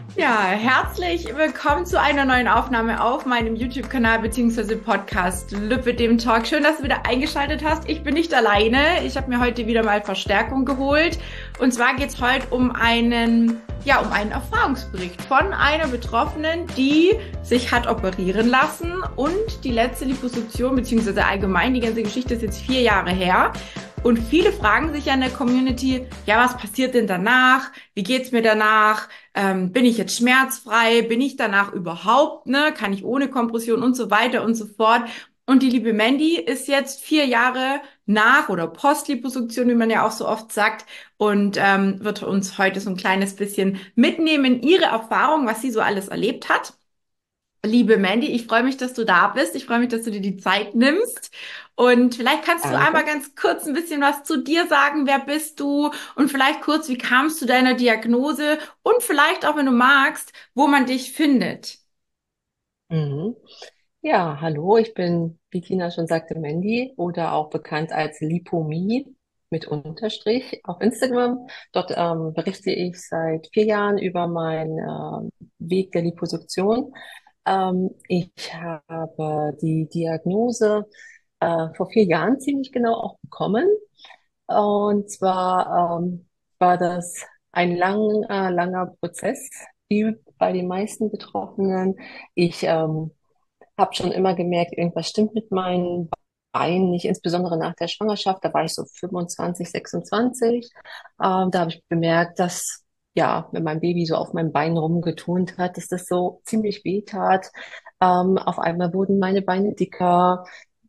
Ja, herzlich willkommen zu einer neuen Aufnahme auf meinem YouTube-Kanal bzw. Podcast Lübbe dem Talk. Schön, dass du wieder eingeschaltet hast. Ich bin nicht alleine. Ich habe mir heute wieder mal Verstärkung geholt. Und zwar geht es heute um um einen Erfahrungsbericht von einer Betroffenen, die sich hat operieren lassen und die letzte Liposuktion bzw. allgemein die ganze Geschichte ist jetzt 4 Jahre her. Und viele fragen sich ja in der Community, ja, was passiert denn danach? Wie geht's mir danach? Bin ich jetzt schmerzfrei? Bin ich danach überhaupt, ne? Kann ich ohne Kompression und so weiter und so fort? Und die liebe Mandy ist jetzt 4 Jahre nach oder Post-Liposuktion, wie man ja auch so oft sagt, und wird uns heute so ein kleines bisschen mitnehmen in ihre Erfahrung, was sie so alles erlebt hat. Liebe Mandy, ich freue mich, dass du da bist. Ich freue mich, dass du dir die Zeit nimmst. Und vielleicht kannst du einmal Danke. ganz kurz ein bisschen was zu dir sagen. Wer bist du? Und vielleicht kurz, wie kamst du deiner Diagnose? Und vielleicht auch, wenn du magst, wo man dich findet. Mhm. Ja, hallo, ich bin, wie Tina schon sagte, Mandy oder auch bekannt als Lipomie mit Unterstrich auf Instagram. Dort berichte ich seit 4 Jahren über meinen Weg der Liposuktion. Ich habe die Diagnose vor 4 Jahren ziemlich genau auch bekommen. Und zwar war das ein langer Prozess, wie bei den meisten Betroffenen. Ich habe schon immer gemerkt, irgendwas stimmt mit meinen Beinen nicht, insbesondere nach der Schwangerschaft. Da war ich so 25, 26. Da habe ich bemerkt, dass ja, wenn mein Baby so auf meinem Bein rumgeturnt hat, dass das so ziemlich weh tat. Auf einmal wurden meine Beine dicker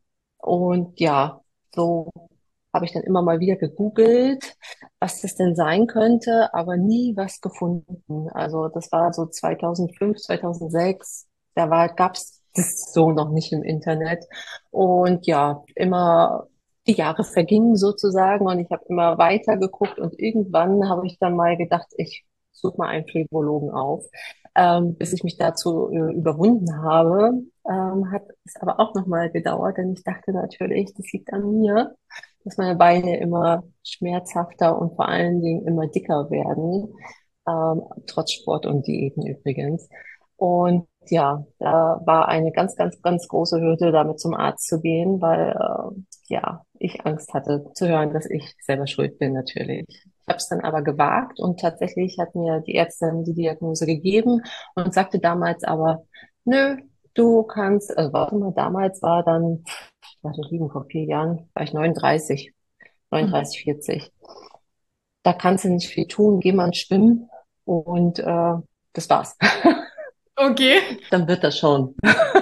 und ja, so habe ich dann immer mal wieder gegoogelt, was das denn sein könnte, aber nie was gefunden. Also das war so 2005, 2006. Gab's das so noch nicht im Internet. Und ja, immer die Jahre vergingen sozusagen und ich habe immer weiter geguckt und irgendwann habe ich dann mal gedacht, ich suche mal einen Phlebologen auf. Bis ich mich dazu überwunden habe, hat es aber auch nochmal gedauert, denn ich dachte natürlich, das liegt an mir, dass meine Beine immer schmerzhafter und vor allen Dingen immer dicker werden, trotz Sport und Diäten übrigens. Und ja, da war eine ganz große Hürde, damit zum Arzt zu gehen, weil ja, ich Angst hatte zu hören, dass ich selber schuld bin natürlich. Ich habe es dann aber gewagt und tatsächlich hat mir die Ärztin die Diagnose gegeben und sagte damals aber, nö, du kannst, also warte mal, damals war dann, lass mich liegen, vor 4 Jahren war ich 39, Mhm. 39, 40. Da kannst du nicht viel tun, geh mal schwimmen und das war's. Okay. Dann wird das schon.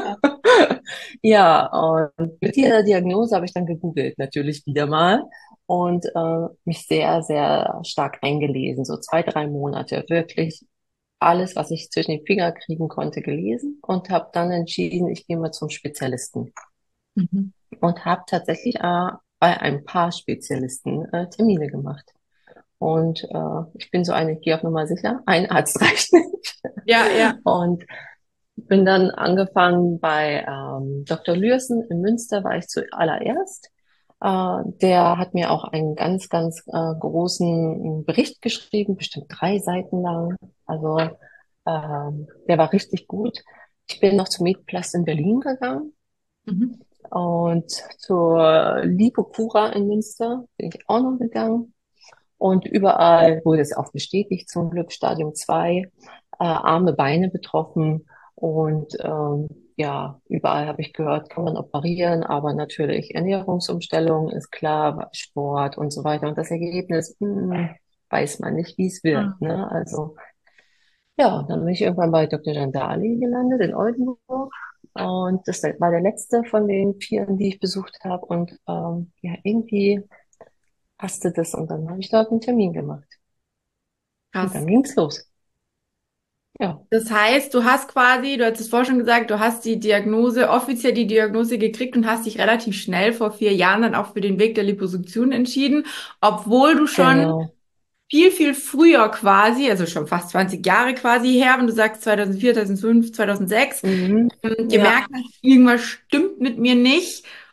Ja, und mit dieser Diagnose habe ich dann gegoogelt, natürlich wieder mal und mich sehr stark eingelesen, so 2, 3 Monate, wirklich alles, was ich zwischen den Finger kriegen konnte, gelesen und habe dann entschieden, ich gehe mal zum Spezialisten Mhm. und habe tatsächlich bei ein paar Spezialisten Termine gemacht. Und ich bin so eine, ich gehe auf Nummer sicher, ein Arzt reicht nicht. Ja, ja. Und bin dann angefangen bei Dr. Lürsen in Münster, war ich zuallererst. Der hat mir auch einen ganz großen Bericht geschrieben, bestimmt 3 Seiten lang. Also der war richtig gut. Ich bin noch zum Medplus in Berlin gegangen Mhm. und zur Lipocura in Münster bin ich auch noch gegangen. Und überall wurde es auch bestätigt, zum Glück Stadium 2, Arme, Beine betroffen. Und ja, überall habe ich gehört, kann man operieren, aber natürlich Ernährungsumstellung ist klar, Sport und so weiter. Und das Ergebnis, weiß man nicht, wie es wird. Mhm. Ne? Also ja, dann bin ich irgendwann bei Dr. Jandali gelandet in Oldenburg. Und das war der letzte von den 4, die ich besucht habe. Und ja, irgendwie passte das und dann habe ich dort einen Termin gemacht. Und Krass. dann ging's los. Ja, Das heißt, du hast quasi, du hast es vorher schon gesagt, du hast die Diagnose, offiziell die Diagnose gekriegt und hast dich relativ schnell vor 4 Jahren dann auch für den Weg der Liposuktion entschieden, obwohl du schon genau. viel früher quasi, also schon fast 20 Jahre quasi her, wenn du sagst 2004, 2005, 2006, Mhm. Ja, gemerkt hast, irgendwas stimmt mit mir nicht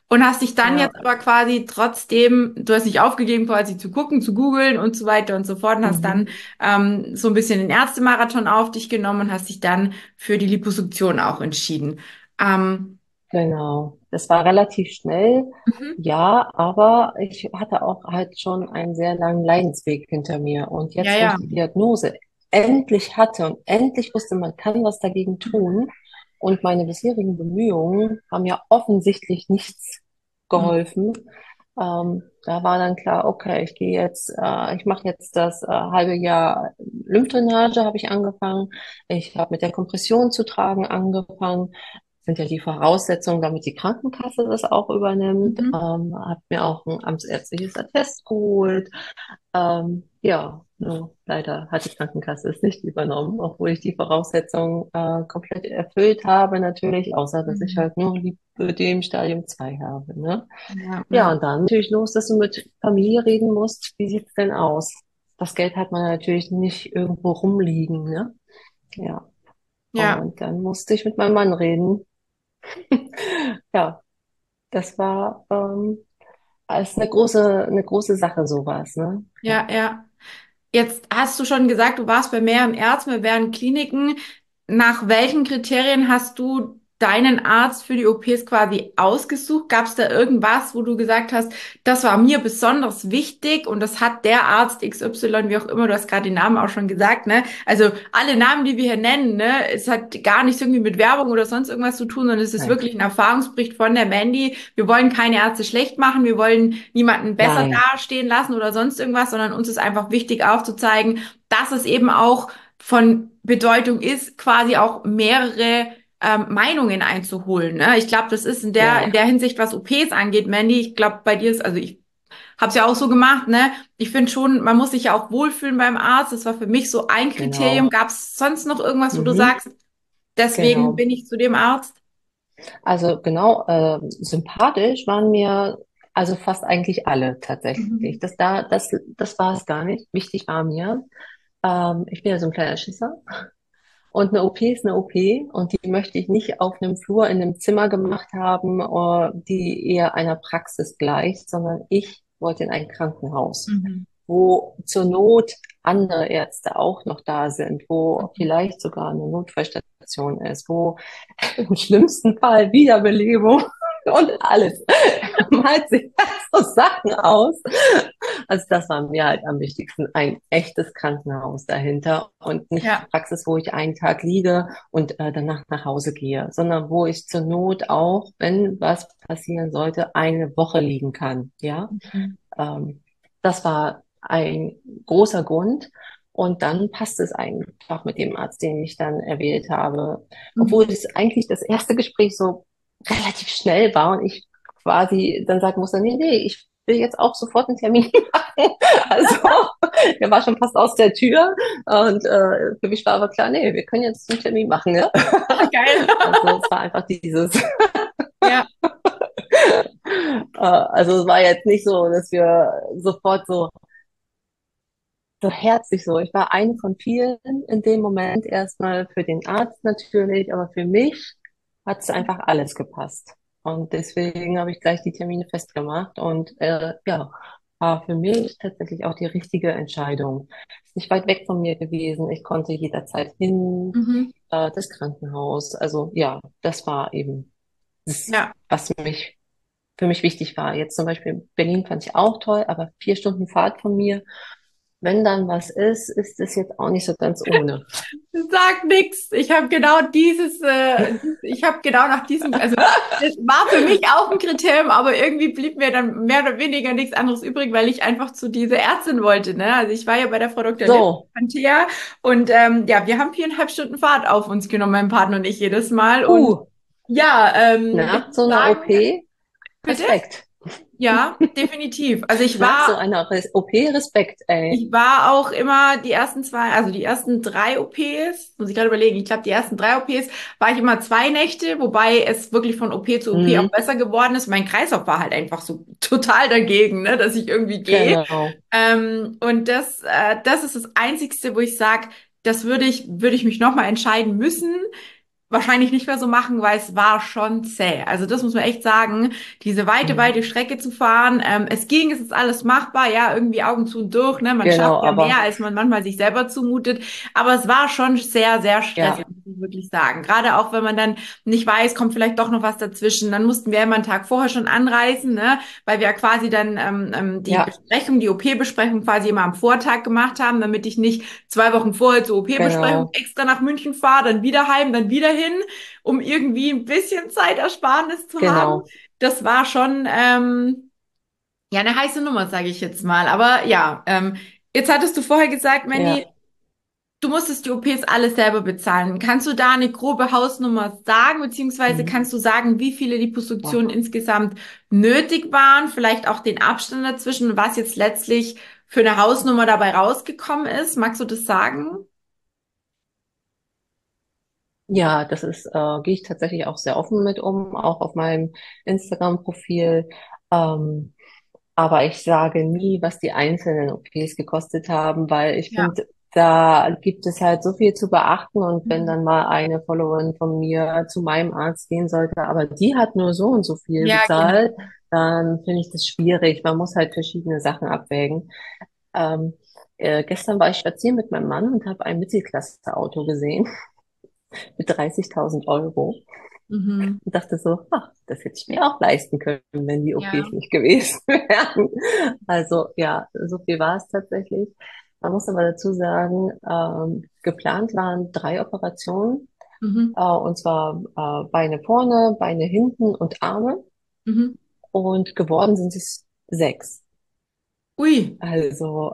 Und hast dich dann Ja. jetzt aber quasi trotzdem, du hast nicht aufgegeben, quasi zu gucken, zu googeln und so weiter und so fort und hast dann Mhm. so ein bisschen den Ärztemarathon auf dich genommen und hast dich dann für die Liposuktion auch entschieden. Ähm, Genau. Das war relativ schnell, mhm. ja, aber ich hatte auch halt schon einen sehr langen Leidensweg hinter mir. Und Ja, jetzt, wo ich ja. die Diagnose endlich hatte und endlich wusste, man kann was dagegen tun, und meine bisherigen Bemühungen haben ja offensichtlich nichts Mhm. geholfen. Da war dann klar, okay, ich mache jetzt das halbe Jahr Lymphdrainage, habe ich angefangen. Ich habe mit der Kompression zu tragen angefangen, sind ja die Voraussetzungen, damit die Krankenkasse das auch übernimmt. Mhm. Habe mir auch ein amtsärztliches Attest geholt. Ja, nur leider hat die Krankenkasse es nicht übernommen, obwohl ich die Voraussetzungen komplett erfüllt habe, natürlich, außer dass ich Mhm. halt nur Lipödem Stadium 2 habe. Ne? Ja, Ja, ja, und dann natürlich los, dass du mit Familie reden musst. Wie sieht's denn aus? Das Geld hat man natürlich nicht irgendwo rumliegen, ne? Ja. ja, Und dann musste ich mit meinem Mann reden. Ja, das war ist eine große Sache, sowas, ne? Ja, ja, ja. Jetzt hast du schon gesagt, du warst bei mehreren Ärzten, bei mehreren Kliniken. Nach welchen Kriterien hast du deinen Arzt für die OPs quasi ausgesucht? Gab es da irgendwas, wo du gesagt hast, das war mir besonders wichtig und das hat der Arzt XY, wie auch immer, du hast gerade den Namen auch schon gesagt, ne? Also alle Namen, die wir hier nennen, ne? Es hat gar nichts irgendwie mit Werbung oder sonst irgendwas zu tun, sondern es ist nein, wirklich ein Erfahrungsbericht von der Mandy. Wir wollen keine Ärzte schlecht machen, wir wollen niemanden besser nein, dastehen lassen oder sonst irgendwas, sondern uns ist einfach wichtig aufzuzeigen, dass es eben auch von Bedeutung ist, quasi auch mehrere Meinungen einzuholen. Ne? Ich glaube, das ist in ja, der Hinsicht, was OPs angeht, Mandy, ich glaube, bei dir ist, also ich habe es ja auch so gemacht, ne? Ich finde schon, man muss sich ja auch wohlfühlen beim Arzt. Das war für mich so ein Kriterium. genau, Gab es sonst noch irgendwas, wo du mhm, sagst, deswegen genau. bin ich zu dem Arzt? Also genau, sympathisch waren mir also fast eigentlich alle tatsächlich. Mhm. Das war es gar nicht. Wichtig war mir, ich bin ja so ein kleiner Schisser. Und eine OP ist eine OP und die möchte ich nicht auf einem Flur in einem Zimmer gemacht haben, die eher einer Praxis gleicht, sondern ich wollte in ein Krankenhaus, Mhm. wo zur Not andere Ärzte auch noch da sind, wo Mhm. vielleicht sogar eine Notfallstation ist, wo im schlimmsten Fall Wiederbelebung und alles. Malt sich so Sachen aus. Also das war mir halt am wichtigsten, ein echtes Krankenhaus dahinter und nicht die Ja. Praxis, wo ich einen Tag liege und danach nach Hause gehe, sondern wo ich zur Not auch, wenn was passieren sollte, eine Woche liegen kann. Ja, Mhm. ähm, das war ein großer Grund. Und dann passt es einfach mit dem Arzt, den ich dann erwählt habe. Obwohl Mhm. es eigentlich das erste Gespräch so relativ schnell war und ich quasi dann sagen musste, nee, ich will jetzt auch sofort einen Termin machen. Also, der war schon fast aus der Tür und für mich war aber klar, nee, wir können jetzt einen Termin machen, ja. Geil. Also es war einfach dieses, Ja. also es war jetzt nicht so, dass wir sofort so herzlich so. Ich war eine von vielen in dem Moment erstmal für den Arzt natürlich, aber für mich hat es einfach alles gepasst. Und deswegen habe ich gleich die Termine festgemacht und ja, war für mich tatsächlich auch die richtige Entscheidung. Ist nicht weit weg von mir gewesen. Ich konnte jederzeit hin, Mhm. das Krankenhaus. Also ja, das war eben das, Ja. was für mich wichtig war. Jetzt zum Beispiel Berlin fand ich auch toll, aber 4 Stunden Fahrt von mir, wenn dann was ist, ist es jetzt auch nicht so ganz ohne. Sag nix. Ich habe genau nach diesem, also das war für mich auch ein Kriterium, aber irgendwie blieb mir dann mehr oder weniger nichts anderes übrig, weil ich einfach zu dieser Ärztin wollte, ne? Also ich war ja bei der Frau Dr. Lipp So, von Thea und ja, wir haben 4,5 Stunden Fahrt auf uns genommen, mein Partner und ich jedes Mal und puh, ja, ich nach muss so einer sagen, OP, bitte? Respekt. Ja, definitiv. Also Nach so einer OP, Respekt, ey. ich war auch immer die ersten zwei, also die ersten drei OPs, muss ich gerade überlegen, ich glaube, die ersten drei OPs war ich immer 2 Nächte, wobei es wirklich von OP zu OP auch Mhm, besser geworden ist. Mein Kreislauf war halt einfach so total dagegen, ne, dass ich irgendwie gehe. genau. Und das ist das Einzigste, wo ich sage, würde ich mich nochmal entscheiden müssen. wahrscheinlich nicht mehr so machen, weil es war schon zäh. Also das muss man echt sagen, diese weite Mhm. Strecke zu fahren. Es ging, es ist alles machbar, ja, irgendwie Augen zu und durch, ne? Man schafft Genau, ja mehr, aber als man manchmal sich selber zumutet. Aber es war schon sehr, sehr stressig, ja, muss ich wirklich sagen. Gerade auch, wenn man dann nicht weiß, kommt vielleicht doch noch was dazwischen. Dann mussten wir immer einen Tag vorher schon anreisen, ne? Weil wir ja quasi dann die ja, Besprechung, die OP-Besprechung quasi immer am Vortag gemacht haben, damit ich nicht 2 Wochen vorher zur OP-Besprechung genau, extra nach München fahre, dann wieder heim, dann wieder hin, um irgendwie ein bisschen Zeitersparnis zu haben. genau, Das war schon ja eine heiße Nummer, sage ich jetzt mal. Aber ja, jetzt hattest du vorher gesagt, Mandy, ja. du musstest die OPs alles selber bezahlen. Kannst du da eine grobe Hausnummer sagen, beziehungsweise Mhm. kannst du sagen, wie viele Liposuktionen Boah. insgesamt nötig waren, vielleicht auch den Abstand dazwischen und was jetzt letztlich für eine Hausnummer dabei rausgekommen ist? Magst du das sagen? Ja, das ist, gehe ich tatsächlich auch sehr offen mit um, auch auf meinem Instagram-Profil. Ähm, Aber ich sage nie, was die einzelnen OPs gekostet haben, weil ich Ja. finde, da gibt es halt so viel zu beachten. Und wenn Mhm. dann mal eine Followerin von mir zu meinem Arzt gehen sollte, aber die hat nur so und so viel Ja, genau. bezahlt, dann finde ich das schwierig. Man muss halt verschiedene Sachen abwägen. Ähm, gestern war ich spazieren mit meinem Mann und habe ein Mittelklasse-Auto gesehen mit 30.000 Euro Mhm. und dachte so, ach, das hätte ich mir auch leisten können, wenn die Ja. OPs nicht gewesen wären. Also ja, so viel war es tatsächlich. Man muss aber dazu sagen, geplant waren 3 Operationen, Mhm. und zwar Beine vorne, Beine hinten und Arme. Mhm. Und geworden sind es 6. Ui. Also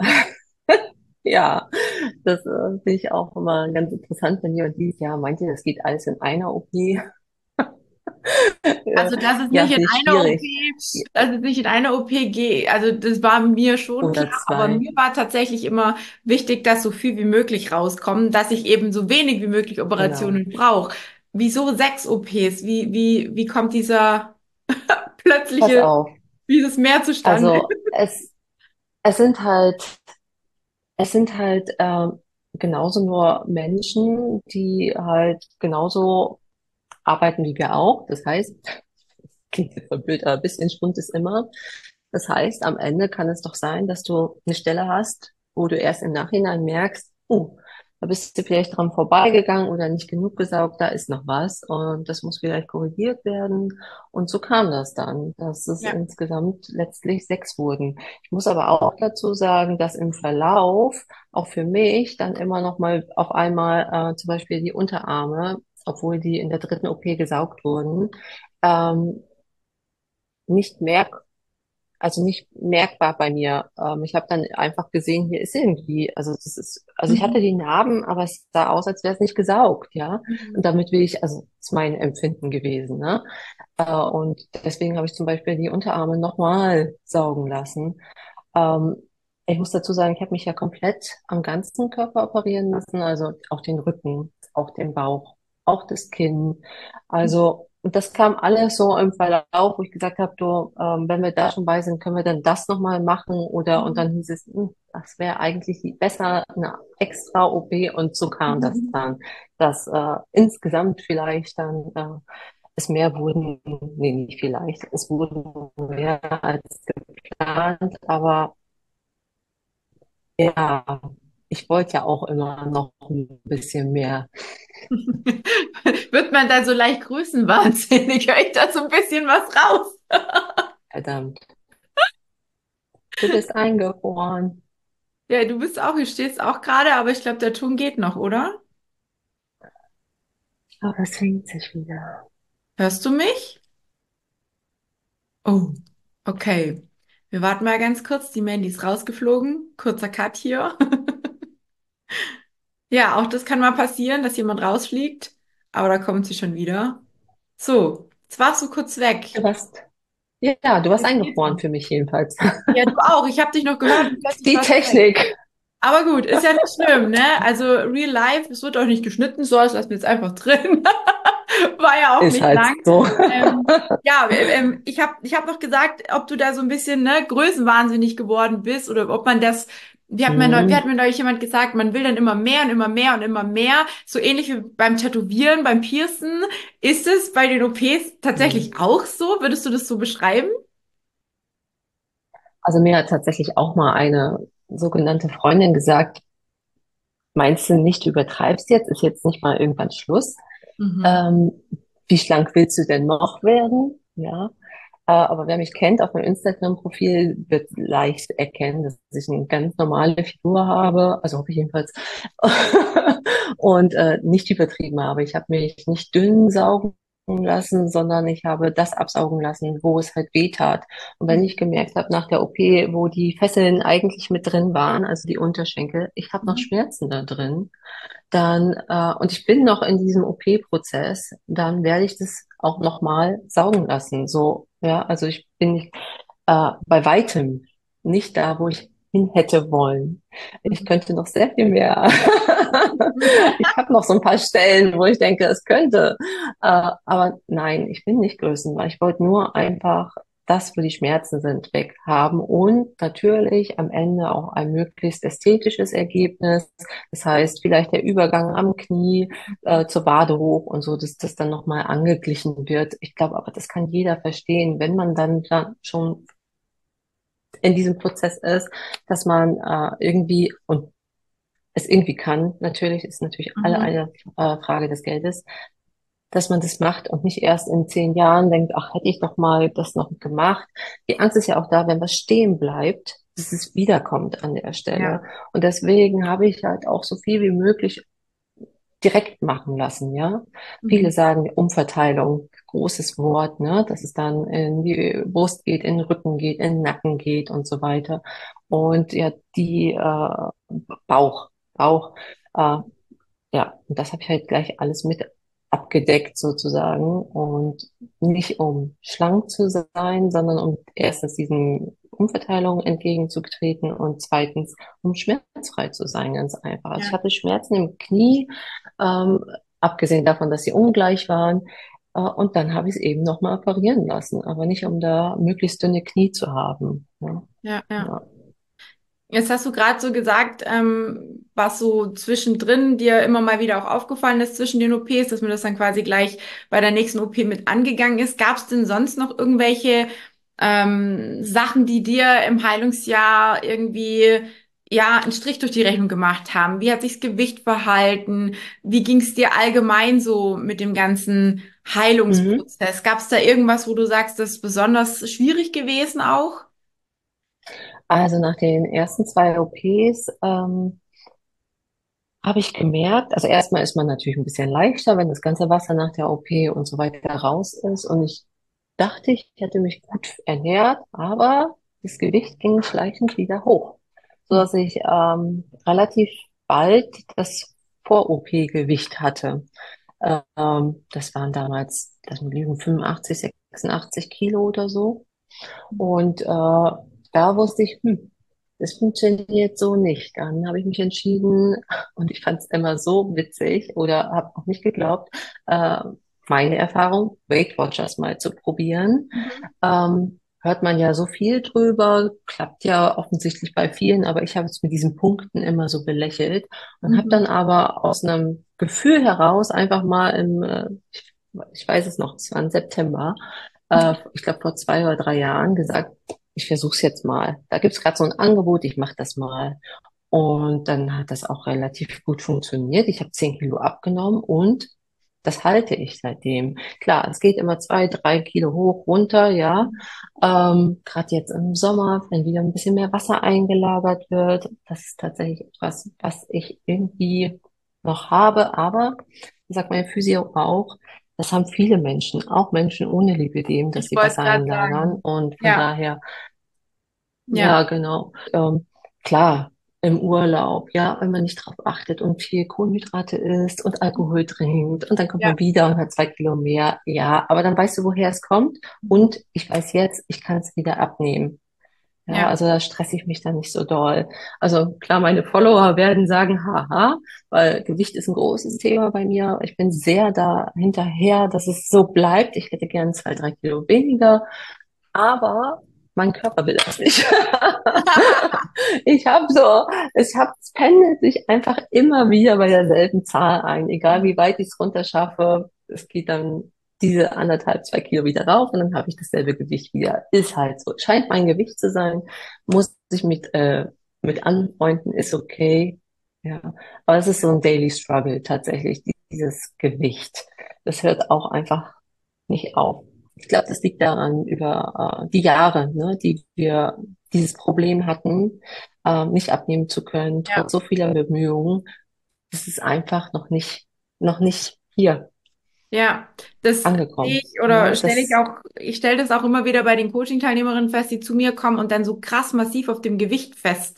ja, das finde ich auch immer ganz interessant, wenn jemand dieses Jahr meinte, das geht alles in einer OP. Also, dass es Ja, nicht in finde ich einer schwierig. OP, dass es nicht in einer OP geht. Also, das war mir schon klar, Oder aber 2. mir war tatsächlich immer wichtig, dass so viel wie möglich rauskommen, dass ich eben so wenig wie möglich Genau. Operationen brauche. Wieso 6 OPs? Wie kommt dieser Pass plötzliche, auf. dieses Mehr zustande? Also es sind halt, es sind halt genauso nur Menschen, die halt genauso arbeiten wie wir auch. Das heißt, klingt jetzt voll blöd, aber ein bisschen Schwund ist immer. Das heißt, am Ende kann es doch sein, dass du eine Stelle hast, wo du erst im Nachhinein merkst, da bist du vielleicht dran vorbeigegangen oder nicht genug gesaugt, da ist noch was und das muss vielleicht korrigiert werden. Und so kam das dann, dass es Ja. insgesamt letztlich 6 wurden. Ich muss aber auch dazu sagen, dass im Verlauf auch für mich dann immer noch mal auf einmal zum Beispiel die Unterarme, obwohl die in der dritten OP gesaugt wurden, ähm, nicht merk also nicht merkbar bei mir. Ich habe dann einfach gesehen, hier ist irgendwie, also das ist, also ich hatte Mhm. die Narben, aber es sah aus, als wäre es nicht gesaugt, ja. Und Mhm. damit will ich, also das ist mein Empfinden gewesen, ne? Und deswegen habe ich zum Beispiel die Unterarme nochmal saugen lassen. Ähm, ich muss dazu sagen, ich habe mich ja komplett am ganzen Körper operieren lassen, also auch den Rücken, auch den Bauch, auch das Kinn. Also, und das kam alles so im Verlauf, wo ich gesagt habe, du, wenn wir da schon bei sind, können wir dann das nochmal machen? Oder, und dann hieß es, das wäre eigentlich besser eine extra OP. Und so kam das Mhm. dann, dass insgesamt vielleicht dann es mehr wurden, nee, nicht vielleicht, es wurden mehr als geplant, aber ja, ich wollte ja auch immer noch ein bisschen mehr. Wird man da so leicht größenwahnsinnig? Höre ich da so ein bisschen was raus? Verdammt, du bist eingefroren. Ja, du bist auch, hier stehst auch gerade, aber ich glaube, der Ton geht noch, oder? Aber es fängt sich wieder. Hörst du mich? Oh, okay. Wir warten mal ganz kurz. Die Mandy ist rausgeflogen. Kurzer Cut hier. Ja, auch das kann mal passieren, dass jemand rausfliegt, aber da kommt sie schon wieder. So, jetzt warst du kurz Du weg. warst, ja, du warst Jetzt geht's eingefroren noch. für mich jedenfalls. Ja, du auch. Ich habe dich noch gehört und plötzlich Die warst du weg. Technik Aber gut, ist ja nicht schlimm, ne? Also Real Life, es wird auch nicht geschnitten, so, das lassen wir jetzt einfach drin. War ja auch ist nicht halt lang. so. Ja, ich hab noch gesagt, ob du da so ein bisschen ne, größenwahnsinnig geworden bist oder ob man das Wie Mhm. hat mir neulich jemand gesagt, man will dann immer mehr und immer mehr und immer mehr. So ähnlich wie beim Tätowieren, beim Piercen. Ist es bei den OPs Mhm. tatsächlich auch so? Würdest du das so beschreiben? Also mir hat tatsächlich auch mal eine sogenannte Freundin gesagt, meinst du nicht, du übertreibst jetzt, ist jetzt nicht mal irgendwann Schluss? Mhm. Ähm, wie schlank willst du denn noch werden? Ja. Aber wer mich kennt auf meinem Instagram-Profil, wird leicht erkennen, dass ich eine ganz normale Figur habe, also hoffe ich jedenfalls, und nicht übertrieben habe. Ich habe mich nicht dünn saugen lassen, sondern ich habe das absaugen lassen, wo es halt weh tat. Und wenn ich gemerkt habe nach der OP, wo die Fesseln eigentlich mit drin waren, also die Unterschenkel, ich habe noch Mhm. Schmerzen da drin, dann und ich bin noch in diesem OP-Prozess, dann werde ich das auch nochmal saugen lassen. So, ja, also ich bin nicht, bei weitem nicht da, wo ich hin hätte wollen. Ich Mhm. könnte noch sehr viel mehr. Ich habe noch so ein paar Stellen, wo ich denke, es könnte. Aber nein, ich bin nicht größenwahnsinnig. Ich wollte nur einfach das, wo die Schmerzen sind, weg haben und natürlich am Ende auch ein möglichst ästhetisches Ergebnis. Das heißt, vielleicht der Übergang am Knie zur Wade hoch und so, dass das dann nochmal angeglichen wird. Ich glaube, aber das kann jeder verstehen, wenn man dann schon in diesem Prozess ist, dass man irgendwie und es irgendwie kann. Natürlich ist natürlich alle Mhm. eine Frage des Geldes, dass man das macht und nicht erst in 10 Jahren denkt, ach, hätte ich doch mal das noch gemacht. Die Angst ist ja auch da, wenn was stehen bleibt, dass es wiederkommt an der Stelle. Ja. Und deswegen habe ich halt auch so viel wie möglich direkt machen lassen, ja. Viele Mhm. sagen Umverteilung, großes Wort, ne, dass es dann in die Brust geht, in den Rücken geht, in den Nacken geht und so weiter. Und ja, die Bauch, äh, ja, und das habe ich halt gleich alles mit abgedeckt sozusagen und nicht um schlank zu sein, sondern um erstens diesen Umverteilungen entgegenzutreten und zweitens um schmerzfrei zu sein, ganz einfach. Also ich Ja. hatte Schmerzen im Knie, ähm, abgesehen davon, dass sie ungleich waren. Und dann habe ich es eben nochmal operieren lassen, aber nicht um da möglichst dünne Knie zu haben. Ja, Ja, ja. ja. Jetzt hast du gerade so gesagt, was so zwischendrin dir immer mal wieder auch aufgefallen ist zwischen den OPs, dass man das dann quasi gleich bei der nächsten OP mit angegangen ist. Gab es denn sonst noch irgendwelche Sachen, die dir im Heilungsjahr irgendwie ja einen Strich durch die Rechnung gemacht haben? Wie hat sich das Gewicht verhalten? Wie ging es dir allgemein so mit dem ganzen Mhm. Heilungsprozess? Gab es da irgendwas, wo du sagst, das ist besonders schwierig gewesen auch? Also nach den ersten 2 OPs habe ich gemerkt, also erstmal ist man natürlich ein bisschen leichter, wenn das ganze Wasser nach der OP und so weiter raus ist. Und ich dachte, ich hätte mich gut ernährt, aber das Gewicht ging schleichend wieder hoch, sodass ich relativ bald das Vor-OP-Gewicht hatte. Das waren damals, das mit Lügen 85, 86 Kilo oder so. Und da wusste ich, das funktioniert so nicht. Dann habe ich mich entschieden und ich fand es immer so witzig oder habe auch nicht geglaubt, äh, meine Erfahrung, Weight Watchers mal zu probieren. Mhm. Hört man ja so viel drüber, klappt ja offensichtlich bei vielen, aber ich habe es mit diesen Punkten immer so belächelt und habe Mhm. dann aber aus einem Gefühl heraus einfach mal ich weiß es noch, es war im September, ich glaube vor 2 oder 3 Jahren gesagt, ich versuche es jetzt mal. Da gibt's gerade so ein Angebot, ich mache das mal. Und dann hat das auch relativ gut funktioniert. Ich habe 10 Kilo abgenommen und das halte ich seitdem. Klar, es geht immer 2, 3 Kilo hoch, runter, ja. Gerade jetzt im Sommer, wenn wieder ein bisschen mehr Wasser eingelagert wird, das ist tatsächlich etwas, was ich irgendwie noch habe. Aber, sagt mein Physio auch, das haben viele Menschen, auch Menschen ohne Lipödem, dass Ich sie wollte Wasser gerade einlagern. sagen. Und von Ja, daher, ja, ja, genau. Klar, im Urlaub, ja, wenn man nicht drauf achtet und viel Kohlenhydrate isst und Alkohol trinkt und dann kommt ja, man wieder und hat 2 Kilo mehr. Ja, aber dann weißt du, woher es kommt. Und ich weiß jetzt, ich kann es wieder abnehmen. Ja, ja. also da stresse ich mich dann nicht so doll. Also klar, meine Follower werden sagen, haha, weil Gewicht ist ein großes Thema bei mir. Ich bin sehr da hinterher, dass es so bleibt. Ich hätte gern 2, 3 Kilo weniger. Aber mein Körper will das nicht. Ich habe so, es pendelt sich einfach immer wieder bei derselben Zahl ein, egal wie weit ich es runter schaffe. Es geht dann diese 1,5, 2 Kilo wieder rauf und dann habe ich dasselbe Gewicht wieder. Ist halt so. Scheint mein Gewicht zu sein. Muss ich mit anfreunden, ist okay. Ja. Aber es ist so ein Daily Struggle tatsächlich, dieses Gewicht. Das hört auch einfach nicht auf. Ich glaube, das liegt daran über die Jahre, ne, die wir dieses Problem hatten, nicht abnehmen zu können, Ja. trotz so vieler Bemühungen. Das ist einfach noch nicht hier Ja, das sehe angekommen. ich oder Ne? stelle ich auch, ich stelle das auch immer wieder bei den Coaching-Teilnehmerinnen fest, die zu mir kommen und dann so krass massiv auf dem Gewicht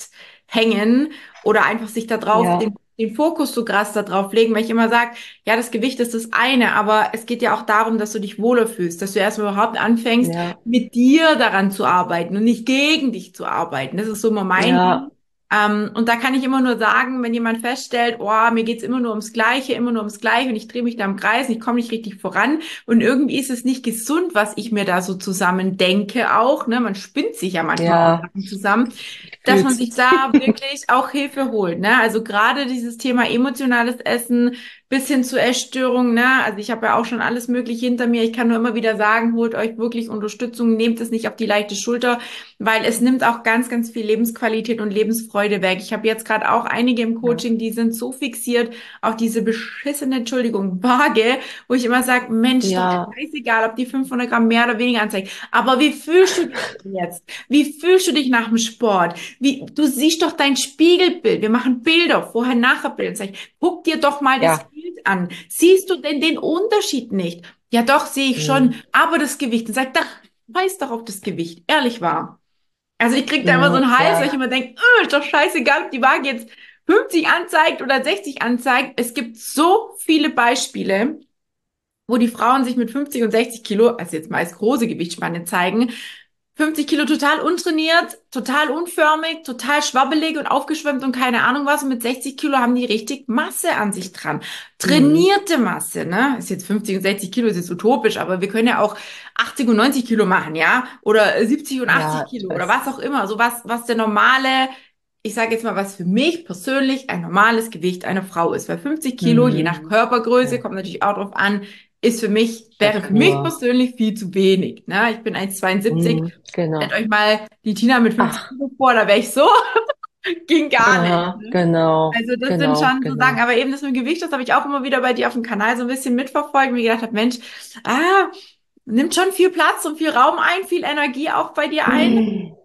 festhängen oder einfach sich da drauf, Ja, den Fokus so krass da drauf legen, weil ich immer sage, ja, das Gewicht ist das eine, aber es geht ja auch darum, dass du dich wohler fühlst, dass du erstmal überhaupt anfängst, ja, mit dir daran zu arbeiten und nicht gegen dich zu arbeiten. Das ist so immer mein ja, Ding. Und da kann ich immer nur sagen, wenn jemand feststellt, oh, mir geht's immer nur ums Gleiche, immer nur ums Gleiche und ich drehe mich da im Kreis und ich komme nicht richtig voran und irgendwie ist es nicht gesund, was ich mir da so zusammen denke auch, ne? Man spinnt sich ja manchmal auch ja, Sachen zusammen, ich dass man fühl's. sich da wirklich auch Hilfe holt, ne? Also gerade dieses Thema emotionales Essen bis hin zu Essstörungen, ne? Also ich habe ja auch schon alles Mögliche hinter mir. Ich kann nur immer wieder sagen, holt euch wirklich Unterstützung, nehmt es nicht auf die leichte Schulter, weil es nimmt auch ganz, ganz viel Lebensqualität und Lebensfreude weg. Ich habe jetzt gerade auch einige im Ja, Coaching, die sind so fixiert auf diese beschissene, Entschuldigung, Waage, wo ich immer sage, Mensch, doch ja, scheißegal, ob die 500 Gramm mehr oder weniger anzeigt. Aber wie fühlst du dich denn jetzt? Wie fühlst du dich nach dem Sport? Du siehst doch dein Spiegelbild. Wir machen Bilder, vorher, nachher Bilder. Sag ich, guck dir doch mal das ja, Bild an. Siehst du denn den Unterschied nicht? Ja, doch, sehe ich schon. mm, Aber das Gewicht. Und sagt, doch, weiß doch auf das Gewicht. Ehrlich wahr. Also ich krieg da immer so einen Hals, weil ich ja, immer denke, ist doch scheißegal, ob die Waage jetzt 50 anzeigt oder 60 anzeigt. Es gibt so viele Beispiele, wo die Frauen sich mit 50 und 60 Kilo, also jetzt meist große Gewichtsspanne zeigen, 50 Kilo total untrainiert, total unförmig, total schwabbelig und aufgeschwemmt und keine Ahnung was. Und mit 60 Kilo haben die richtig Masse an sich dran. mm, Trainierte Masse, ne? Ist jetzt 50 und 60 Kilo, ist jetzt utopisch, aber wir können ja auch 80 und 90 Kilo machen, ja? Oder 70 und 80 ja, ich Kilo oder weiß. was auch immer. So was der normale, ich sage jetzt mal, was für mich persönlich ein normales Gewicht einer Frau ist. Weil 50 Kilo, je nach Körpergröße, Ja, kommt natürlich auch drauf an, wäre für mich Statur. persönlich viel zu wenig. Ne? Ich bin 1,72. Stellt Genau. euch mal die Tina mit 50 Ach, Kilo vor, da wäre ich so, ging gar nicht. aha, Ne? genau, Also das sind genau, schon so Sachen, genau. aber eben das mit dem Gewicht, das habe ich auch immer wieder bei dir auf dem Kanal so ein bisschen mitverfolgt und mir gedacht habe, Mensch, nimmt schon viel Platz und viel Raum ein, viel Energie auch bei dir ein.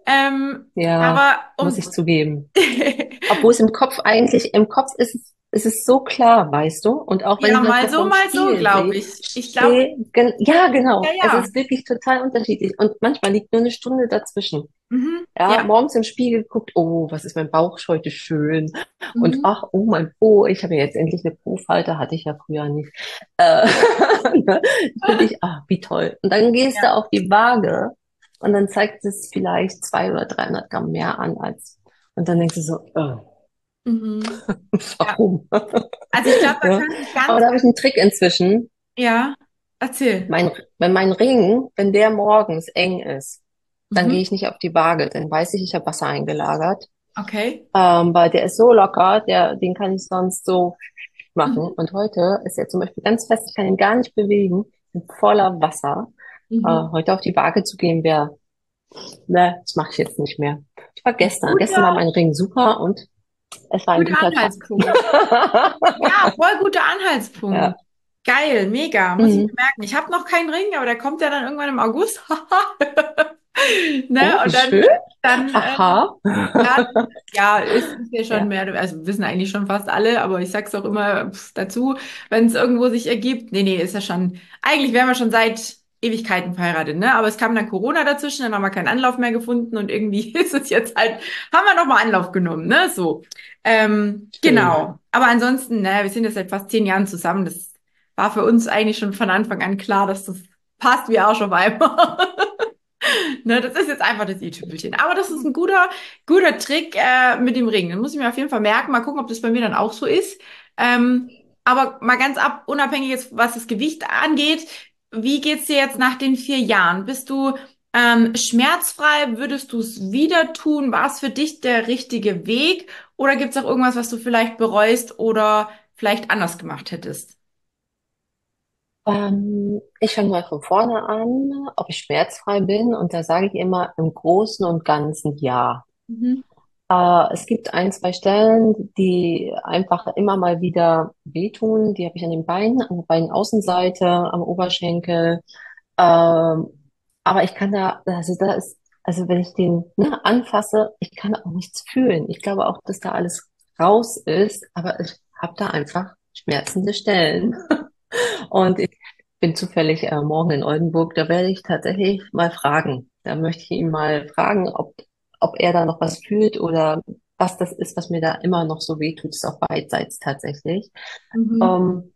Ja, Aber muss um ich zugeben. Obwohl es im Kopf ist es so klar, weißt du? Und auch wenn ja, ich manchmal vorm mal so, Spiegel glaube sehe, ich. Ich glaube, ja, ja, genau. Es ja. ist wirklich total unterschiedlich. Und manchmal liegt nur eine Stunde dazwischen. Mhm, Ja, ja. morgens im Spiegel guckt, oh, was ist mein Bauch heute schön. Und Mhm, ach, oh, mein Po, ich habe ja jetzt endlich eine Po-Falte, hatte ich ja früher nicht. Äh, ne? Finde ich, ah, wie toll. Und dann gehst du ja. auf die Waage und dann zeigt es vielleicht 200 oder 300 Gramm mehr an als, und dann denkst du so, Mhm, ja. warum? Also ich glaube, da Ja. kann sich Aber ganz, da habe ich einen Trick inzwischen. ja, erzähl. Wenn mein Ring, wenn der morgens eng ist, dann gehe Mhm. ich nicht auf die Waage, dann weiß ich habe Wasser eingelagert. Okay. Weil der ist so locker, den kann ich sonst so machen. Mhm. Und heute ist er zum Beispiel ganz fest, ich kann ihn gar nicht bewegen, bin voller Wasser. Mhm. Heute auf die Waage zu gehen wäre, ne, das mache ich jetzt nicht mehr. Ich war gestern war Guter, mein Ring super und es war ein guter guter Tag. Anhaltspunkt. Ja, voll guter Anhaltspunkt. Ja. Geil, mega. Muss ich mir Mhm. merken. Ich habe noch keinen Ring, aber der kommt ja dann irgendwann im August. Ne? Oh, wie Und schön. dann Aha. ja, ja, ist ja schon Ja. mehr, also wissen eigentlich schon fast alle, aber ich sag's auch immer dazu, wenn es irgendwo sich ergibt. Nee, ist ja schon, eigentlich wären wir schon seit Ewigkeiten verheiratet, ne? Aber es kam dann Corona dazwischen, dann haben wir keinen Anlauf mehr gefunden und irgendwie ist es jetzt halt, haben wir nochmal Anlauf genommen, ne? So. Schön. Genau. Aber ansonsten, ne, wir sind jetzt seit fast 10 Jahren zusammen. Das war für uns eigentlich schon von Anfang an klar, dass das passt wie Arsch auf Eimer. Ne, das ist jetzt einfach das i-Tüpfelchen. Aber das ist ein guter Trick mit dem Ring. Den muss ich mir auf jeden Fall merken. Mal gucken, ob das bei mir dann auch so ist. Aber mal ganz unabhängig jetzt, was das Gewicht angeht, wie geht's dir jetzt nach den 4 Jahren? Bist du Schmerzfrei, würdest du es wieder tun? War es für dich der richtige Weg? Oder gibt es auch irgendwas, was du vielleicht bereust oder vielleicht anders gemacht hättest? Ich fange mal von vorne an, ob ich schmerzfrei bin. Und da sage ich immer im Großen und Ganzen ja. Mhm. Es gibt ein, zwei Stellen, die einfach immer mal wieder wehtun. Die habe ich an den Beinen, an der Beinaußenseite, am Oberschenkel. Ähm, aber ich kann also wenn ich den, ne, anfasse, ich kann auch nichts fühlen. Ich glaube auch, dass da alles raus ist, aber ich habe da einfach schmerzende Stellen. Und ich bin zufällig morgen in Oldenburg, da werde ich tatsächlich mal fragen. Da möchte ich ihn mal fragen, ob er da noch was fühlt oder was das ist, was mir da immer noch so wehtut, ist auch beidseits tatsächlich. Mhm. Ähm,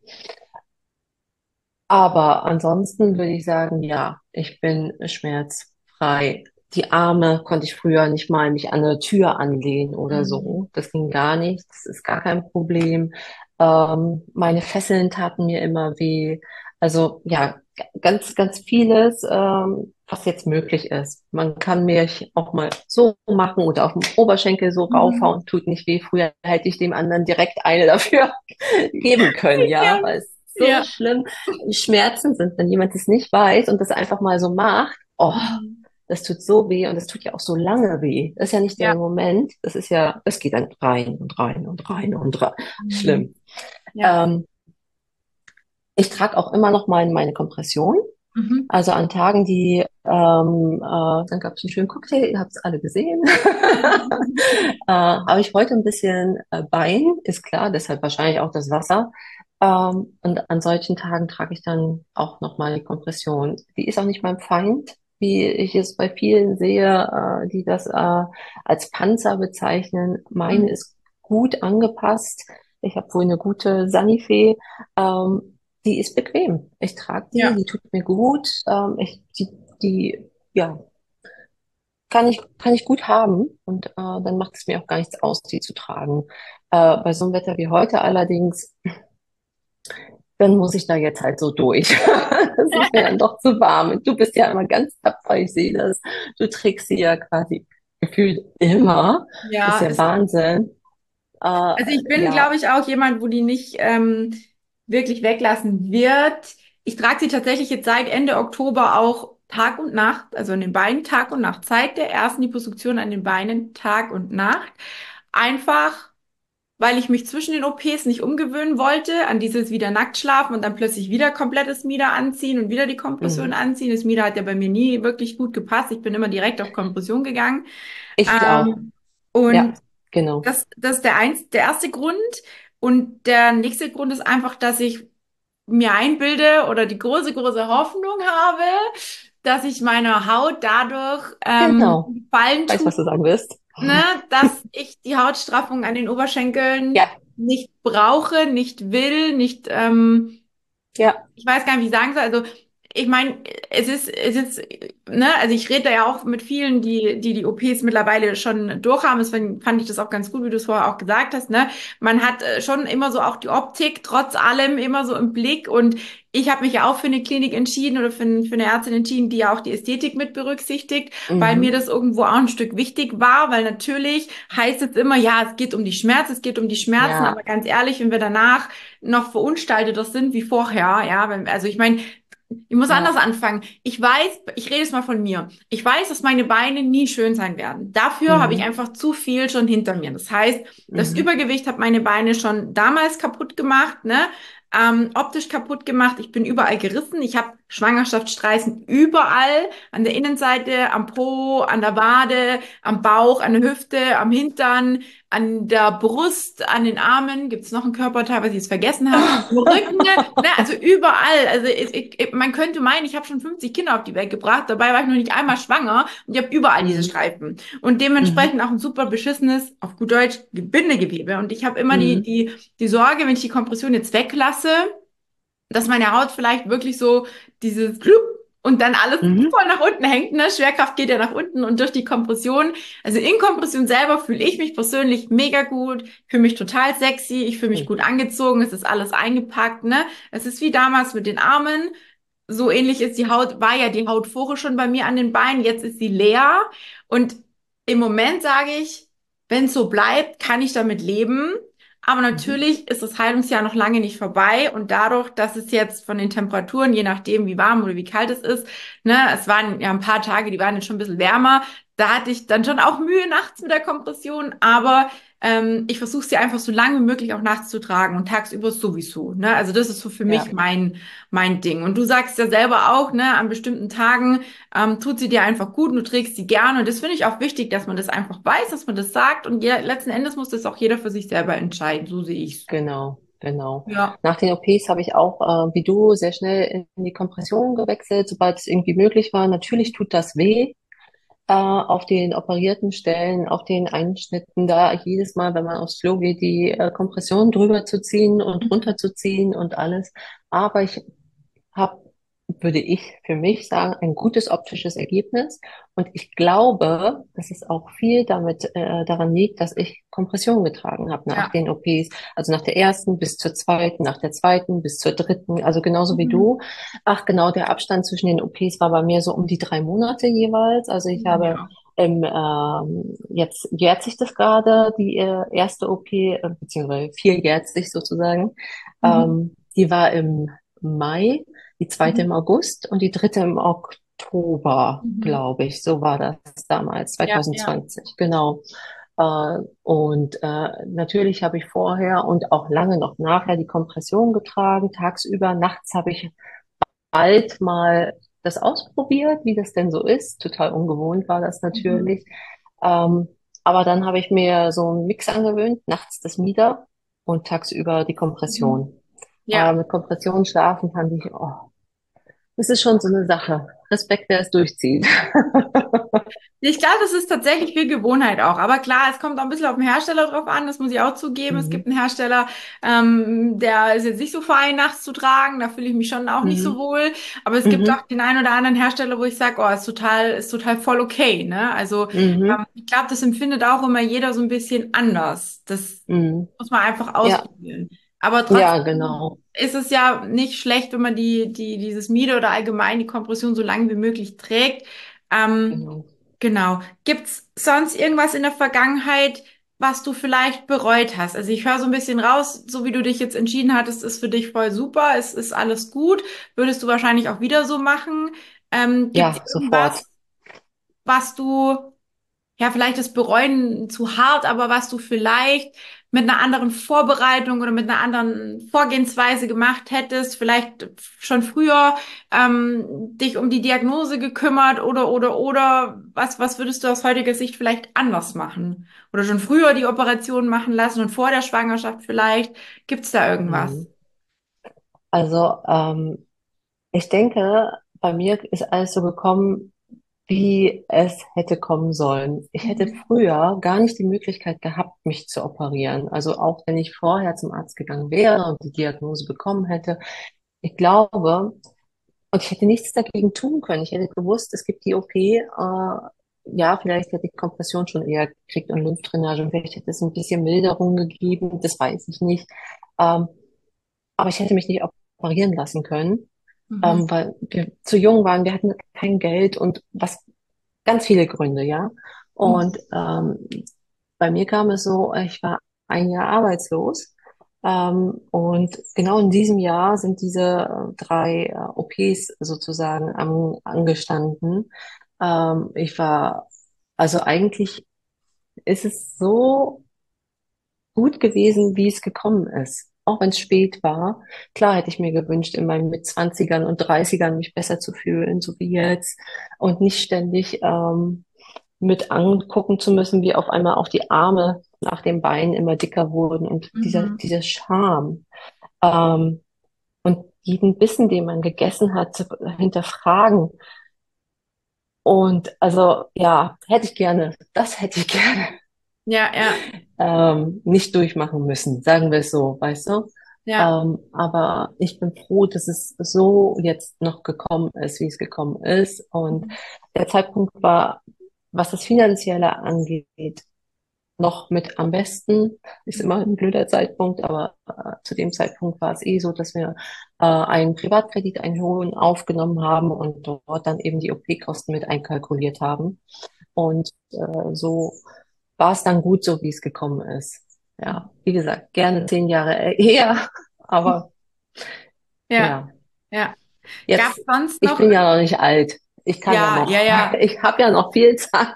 aber ansonsten würde ich sagen, ja, ich bin schmerzfrei. Die Arme konnte ich früher nicht mal mich an eine Tür anlehnen oder Mhm. so. Das ging gar nicht. Das ist gar kein Problem. Meine Fesseln taten mir immer weh. Also ja, ganz, ganz vieles, was jetzt möglich ist. Man kann mich auch mal so machen oder auf dem Oberschenkel so Mhm. raufhauen, tut nicht weh. Früher hätte ich dem anderen direkt eine dafür geben können, ja, Ja, weil es so ja. schlimm Schmerzen sind, wenn jemand es nicht weiß und das einfach mal so macht. Oh, Mhm. das tut so weh und das tut ja auch so lange weh. Das ist ja nicht Ja. der Moment, das ist ja, das geht dann rein und rein und rein und rein. Mhm. Schlimm. Ja. Ähm, Ich trage auch immer noch mal meine Kompression. Mhm. Also an Tagen, dann gab es einen schönen Cocktail, ihr habt es alle gesehen. Habe ich heute ein bisschen Bein, ist klar, deshalb wahrscheinlich auch das Wasser. Und an solchen Tagen trage ich dann auch nochmal die Kompression. Die ist auch nicht mein Feind, wie ich es bei vielen sehe, die das als Panzer bezeichnen. Meine Mhm. ist gut angepasst. Ich habe wohl eine gute Sanife. Die ist bequem. Ich trage die, Ja. die tut mir gut. Die, ja, kann ich gut haben und dann macht es mir auch gar nichts aus, die zu tragen. Bei so einem Wetter wie heute allerdings, dann muss ich da jetzt halt so durch. Das ist mir dann doch zu warm. Und du bist ja immer ganz tapfer, ich sehe das. Du trägst sie ja quasi gefühlt immer. Das ist Ja, ja Wahnsinn. also ich bin, Ja, glaube ich, auch jemand, wo die nicht wirklich weglassen wird. Ich trage sie tatsächlich jetzt seit Ende Oktober auch Tag und Nacht, also an den Beinen Tag und Nacht. Seit der ersten Liposuktion an den Beinen Tag und Nacht. Einfach, weil ich mich zwischen den OPs nicht umgewöhnen wollte, an dieses wieder nackt schlafen und dann plötzlich wieder komplettes Mieder anziehen und wieder die Kompression mhm. anziehen. Das Mieder hat ja bei mir nie wirklich gut gepasst. Ich bin immer direkt auf Kompression gegangen. Ich auch. Ähm, und Ja, genau. das ist der erste Grund. Und der nächste Grund ist einfach, dass ich mir einbilde oder die große, große Hoffnung habe, dass ich meiner Haut dadurch Genau. Gefallen Weiß, tue, was du sagen wirst. ne, dass ich die Hautstraffung an den Oberschenkeln Ja, nicht brauche, nicht will, nicht ja. ich weiß gar nicht, wie ich sagen soll. Also, ich meine, es ist, ne, also ich rede da ja auch mit vielen, die OPs mittlerweile schon durchhaben. Deswegen fand ich das auch ganz gut, wie du es vorher auch gesagt hast, ne. Man hat schon immer so auch die Optik trotz allem immer so im Blick und ich habe mich ja auch für eine Klinik entschieden oder für eine Ärztin entschieden, die ja auch die Ästhetik mit berücksichtigt, weil mir Mhm. das irgendwo auch ein Stück wichtig war, weil natürlich heißt es immer, ja, es geht um die Schmerzen, es geht um die Schmerzen, aber Ja. ganz ehrlich, wenn wir danach noch verunstalteter sind wie vorher, ja, also ich meine, ich muss anders Ja. anfangen. Ich weiß, ich rede jetzt mal von mir. Ich weiß, dass meine Beine nie schön sein werden. Dafür habe ich Mhm. einfach zu viel schon hinter mir. Das heißt, das Mhm. Übergewicht hat meine Beine schon damals kaputt gemacht, ne? Optisch kaputt gemacht. Ich bin überall gerissen. Ich habe Schwangerschaftsstreifen überall, an der Innenseite, am Po, an der Wade, am Bauch, an der Hüfte, am Hintern, an der Brust, an den Armen. Gibt es noch ein Körperteil, was ich jetzt vergessen habe? Im Rücken, ne? Also überall. Also man könnte meinen, ich habe schon 50 Kinder auf die Welt gebracht. Dabei war ich noch nicht einmal schwanger und ich habe überall diese Mhm. Streifen. Und Mhm. dementsprechend auch ein super beschissenes, auf gut Deutsch, Bindegewebe. Und ich habe immer Mhm. die Sorge, wenn ich die Kompression jetzt weglasse, dass meine Haut vielleicht wirklich so dieses Klup und dann alles Mhm. voll nach unten hängt, ne? Schwerkraft geht ja nach unten und durch die Kompression, also in Kompression selber fühle ich mich persönlich mega gut, fühle mich total sexy, ich fühle mich Mhm. gut angezogen, es ist alles eingepackt, ne? Es ist wie damals mit den Armen. so ähnlich ist die Haut, war ja die Haut vorher schon bei mir an den Beinen, jetzt ist sie leer. Und im Moment sage ich, wenn es so bleibt, kann ich damit leben. Aber Mhm. natürlich ist das Heilungsjahr noch lange nicht vorbei. Und dadurch, dass es jetzt von den Temperaturen, je nachdem, wie warm oder wie kalt es ist, ne, es waren ja ein paar Tage, die waren jetzt schon ein bisschen wärmer. Da hatte ich dann schon auch Mühe nachts mit der Kompression, aber ich versuche sie einfach so lange wie möglich auch nachts zu tragen und tagsüber sowieso. Ne? Also das ist so für mich Ja, mein Ding. Und du sagst ja selber auch, ne, an bestimmten Tagen tut sie dir einfach gut und du trägst sie gerne. Und das finde ich auch wichtig, dass man das einfach weiß, dass man das sagt. Und letzten Endes muss das auch jeder für sich selber entscheiden. So sehe ich's. genau, genau. Ja. Nach den OPs habe ich auch, wie du, sehr schnell in die Kompression gewechselt, sobald es irgendwie möglich war. Natürlich tut das weh, auf den operierten Stellen, auf den Einschnitten, da jedes Mal, wenn man aufs Klo geht, die Kompression drüber zu ziehen und runter zu ziehen und alles. Aber ich habe, würde ich für mich sagen, ein gutes optisches Ergebnis. Und ich glaube, dass es auch viel damit daran liegt, dass ich Kompression getragen habe nach Ja. den OPs. Also nach der ersten bis zur zweiten, nach der zweiten bis zur dritten, also genauso wie Mhm. du. Ach genau, der Abstand zwischen den OPs war bei mir so um die 3 Monate jeweils. Also ich Bei mir habe auch. jetzt jährt sich das gerade, die erste OP, beziehungsweise vierjährt sich sozusagen. Mhm. Die war im Mai, die zweite Mhm. im August und die dritte im Oktober, Mhm. glaube ich. So war das damals, Ja, ja. 2020, genau. Und natürlich habe ich vorher und auch lange noch nachher die Kompression getragen, tagsüber. Nachts habe ich bald mal das ausprobiert, wie das denn so ist. Total ungewohnt war das Mhm. natürlich. Ähm, aber dann habe ich mir so einen Mix angewöhnt, nachts das Mieder und tagsüber die Mhm. Kompression. Ja. Mit Kompression schlafen fand ich, oh, das ist schon so eine Sache. Respekt, wer es durchzieht. Ich glaube, das ist tatsächlich viel Gewohnheit auch. Aber klar, es kommt auch ein bisschen auf den Hersteller drauf an, das muss ich auch zugeben. Es Mhm. gibt einen Hersteller, der ist jetzt nicht so fein, nachts zu tragen. Da fühle ich mich schon auch nicht so Mhm. wohl. Aber es gibt auch Mhm. den einen oder anderen Hersteller, wo ich sage, oh, ist total voll okay, ne? Also, Mhm. ich glaube, das empfindet auch immer jeder so ein bisschen anders. Das Mhm. muss man einfach Ja, ausprobieren. Aber ja, trotzdem genau. ist es ja nicht schlecht, wenn man dieses Miede oder allgemein die Kompression so lange wie möglich trägt. Genau. Genau. Gibt's sonst irgendwas in der Vergangenheit, was du vielleicht bereut hast? Also ich höre so ein bisschen raus, so wie du dich jetzt entschieden hattest, ist für dich voll super, es ist alles gut. Würdest du wahrscheinlich auch wieder so machen? Gibt's Ja, sofort. irgendwas, was du ja, vielleicht ist bereuen zu hart, aber was du vielleicht mit einer anderen Vorbereitung oder mit einer anderen Vorgehensweise gemacht hättest, vielleicht schon früher dich um die Diagnose gekümmert oder was würdest du aus heutiger Sicht vielleicht anders machen? Oder schon früher die Operation machen lassen und vor der Schwangerschaft vielleicht? Gibt's da irgendwas? Mhm. Also, ich denke, bei mir ist alles so gekommen, wie es hätte kommen sollen. Ich hätte Mhm. früher gar nicht die Möglichkeit gehabt, mich zu operieren. Also auch wenn ich vorher zum Arzt gegangen wäre und die Diagnose bekommen hätte. Ich glaube, und ich hätte nichts dagegen tun können. Ich hätte gewusst, es gibt die OP. Ja, vielleicht hätte ich Kompression schon eher gekriegt und Lymphdrainage und vielleicht hätte es ein bisschen Milderung gegeben. Das weiß ich nicht. Ähm, aber ich hätte mich nicht operieren lassen können, Mhm. weil wir zu jung waren. Wir hatten kein Geld und was ganz viele Gründe, ja. Und Mhm. bei mir kam es so, ich war ein Jahr arbeitslos. Und genau in diesem Jahr sind diese drei OPs sozusagen angestanden. Ich war, also eigentlich ist es so gut gewesen, wie es gekommen ist. Auch wenn es spät war. Klar hätte ich mir gewünscht, in meinen Mitzwanzigern und Dreißigern mich besser zu fühlen, so wie jetzt. Und nicht ständig mit angucken zu müssen, wie auf einmal auch die Arme nach den Beinen immer dicker wurden und Mhm. dieser Scham. Ähm, und jeden Bissen, den man gegessen hat, zu hinterfragen. Und also ja, hätte ich gerne, das hätte ich gerne Ja, ja, nicht durchmachen müssen, sagen wir es so, weißt du? ja. Aber ich bin froh, dass es so jetzt noch gekommen ist, wie es gekommen ist. Und der Zeitpunkt war, was das Finanzielle angeht, noch mit am besten. Ist immer ein blöder Zeitpunkt, aber zu dem Zeitpunkt war es eh so, dass wir einen Privatkredit, einen hohen aufgenommen haben und dort dann eben die OP-Kosten mit einkalkuliert haben. Und so war es dann gut so, wie es gekommen ist. Ja, wie gesagt, gerne 10 Jahre eher, aber Ja, ja, ja. Gab jetzt, es sonst ich noch, bin ja noch nicht alt. Ich kann ja ja, ja, noch, ja. ich habe ja noch viel Zeit.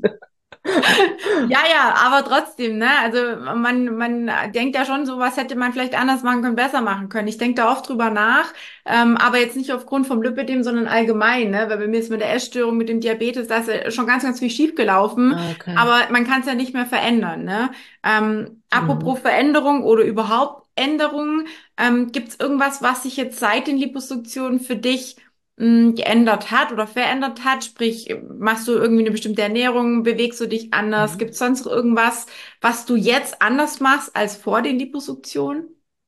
Ja, ja, aber trotzdem, ne? Also man denkt ja schon, so was hätte man vielleicht anders machen können, besser machen können. Ich denke da oft drüber nach, aber jetzt nicht aufgrund vom Lipödem, sondern allgemein, ne? Weil bei mir ist mit der Essstörung, mit dem Diabetes, da ist ja schon ganz, ganz viel schief gelaufen, Okay. aber man kann es ja nicht mehr verändern, ne? Mhm. Apropos Veränderung oder überhaupt Änderungen, gibt es irgendwas, was sich jetzt seit den Liposuktionen für dich geändert hat oder verändert hat? Sprich, machst du irgendwie eine bestimmte Ernährung, bewegst du dich anders? Mhm. Gibt es sonst noch irgendwas, was du jetzt anders machst als vor den Liposuktionen?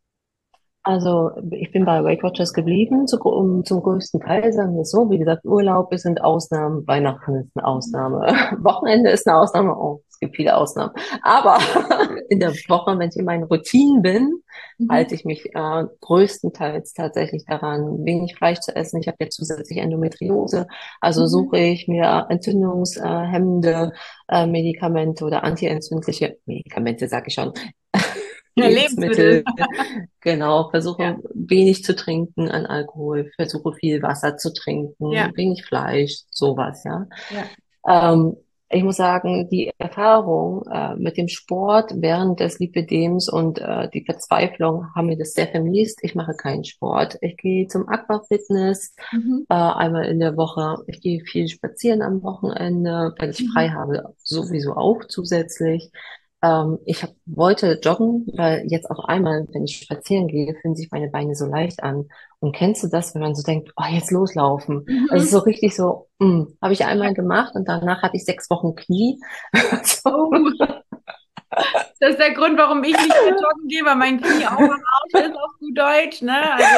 Also ich bin bei Weight Watchers geblieben, zum größten Teil, sagen wir es so. Wie gesagt, Urlaub sind Ausnahmen, Weihnachten ist eine Ausnahme, Wochenende ist eine Ausnahme. Oh, es gibt viele Ausnahmen. Aber in der Woche, wenn ich in meinen Routinen bin, halte Mhm. ich mich größtenteils tatsächlich daran, wenig Fleisch zu essen. Ich habe ja zusätzlich Endometriose, also Mhm. suche ich mir entzündungshemmende Medikamente oder antientzündliche Medikamente, sage ich schon, Ja, Lebensmittel. Lebensmittel. Genau, Ja, versuche wenig zu trinken an Alkohol, versuche viel Wasser zu ja, trinken, wenig Fleisch, sowas, ja. ja. Ähm, ich muss sagen, die Erfahrung mit dem Sport während des Lipidems und die Verzweiflung haben mir das sehr vermisst. Ich mache keinen Sport. Ich gehe zum Aquafitness Mhm. einmal in der Woche. Ich gehe viel spazieren am Wochenende, wenn ich frei Mhm. habe, sowieso auch zusätzlich. Wollte joggen, weil jetzt auf einmal, wenn ich spazieren gehe, fühlen sich meine Beine so leicht an. Und kennst du das, wenn man so denkt, oh, jetzt loslaufen? Also es ist Mhm. so richtig so, habe ich Ja. einmal gemacht und danach hatte ich 6 Wochen Knie. So. Oh, das ist der Grund, warum ich nicht mehr joggen gehe, weil mein Knie auch am Arsch ist, auf gut Deutsch, ne? Also,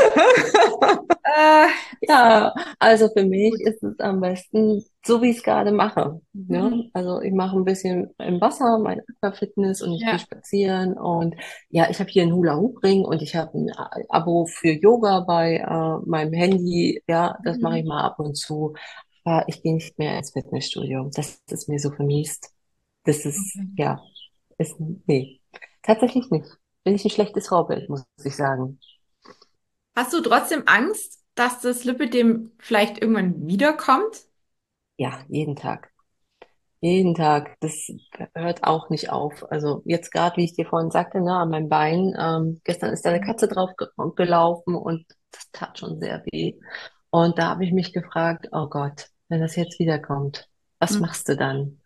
äh, Ja, also für mich gut. ist es am besten, so wie ich es gerade mache. Mhm. Ne? Also ich mache ein bisschen im Wasser, mein Aquafitness und ich gehe Ja. spazieren und ja, ich habe hier einen Hula-Hoop-Ring und ich habe ein Abo für Yoga bei meinem Handy. Ja, das mache ich Mhm. mal ab und zu. Aber ich gehe nicht mehr ins Fitnessstudio. Das ist mir so vermiest. Das ist, Okay. ja, nee, tatsächlich nicht. Bin ich ein schlechtes Vorbild, muss ich sagen. Hast du trotzdem Angst, dass das Lipödem vielleicht irgendwann wiederkommt? Ja, jeden Tag. Jeden Tag. Das hört auch nicht auf. Also jetzt gerade, wie ich dir vorhin sagte, ne, an meinem Bein, gestern ist da eine Katze drauf gelaufen und das tat schon sehr weh. Und da habe ich mich gefragt, oh Gott, wenn das jetzt wiederkommt, was Mhm. machst du dann?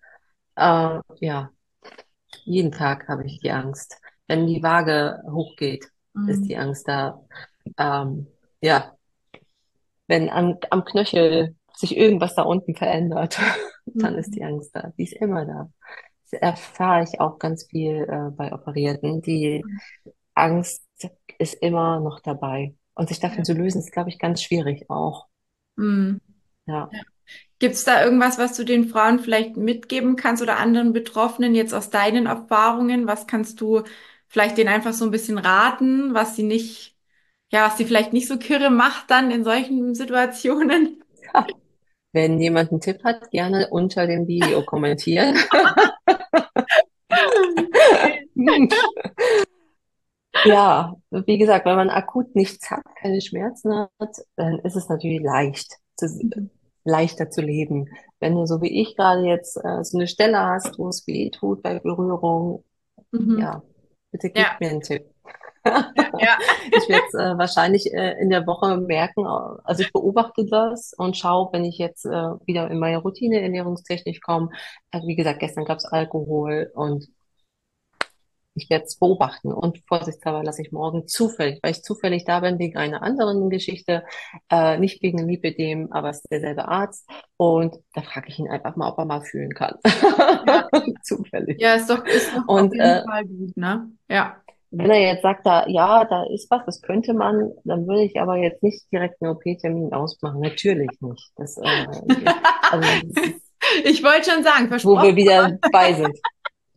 Ja, jeden Tag habe ich die Angst. Wenn die Waage hochgeht, ist Mhm. die Angst da. Ähm, ja, wenn am Knöchel sich irgendwas da unten verändert, dann ist die Mhm. Angst da. Die ist immer da. Das erfahre ich auch ganz viel bei Operierten. Die Angst ist immer noch dabei. Und sich davon Ja. zu lösen, ist, glaube ich, ganz schwierig auch. Mhm. Ja. Ja. Gibt es da irgendwas, was du den Frauen vielleicht mitgeben kannst oder anderen Betroffenen jetzt aus deinen Erfahrungen? Was kannst du vielleicht denen einfach so ein bisschen raten, was sie nicht, ja, was sie vielleicht nicht so kirre macht dann in solchen Situationen? Ja. Wenn jemand einen Tipp hat, gerne unter dem Video kommentieren. Ja, wie gesagt, wenn man akut nichts hat, keine Schmerzen hat, dann ist es natürlich leichter zu leben. Wenn du so wie ich gerade jetzt so eine Stelle hast, wo es weh tut bei Berührung, Mhm. ja, bitte gib Ja, mir einen Tipp. ja, ja. Ich werde es wahrscheinlich in der Woche merken. Also ich beobachte das und schaue, wenn ich jetzt wieder in meine Routine ernährungstechnisch komme. Wie gesagt, gestern gab es Alkohol und ich werde es beobachten und vorsichtshalber lasse ich morgen zufällig, weil ich zufällig da bin wegen einer anderen Geschichte, nicht wegen Lipidem, aber es ist derselbe Arzt. Und da frage ich ihn einfach mal, ob er mal fühlen kann. Ja, Zufällig. ja, ist doch auf Und jeden Fall gut, ne? Ja. wenn er jetzt sagt, da, ja, da ist was, das könnte man, dann würde ich aber jetzt nicht direkt einen OP-Termin ausmachen. Natürlich nicht. Also, das ist, Ich wollte schon sagen, wo wir versprochen. wieder bei sind.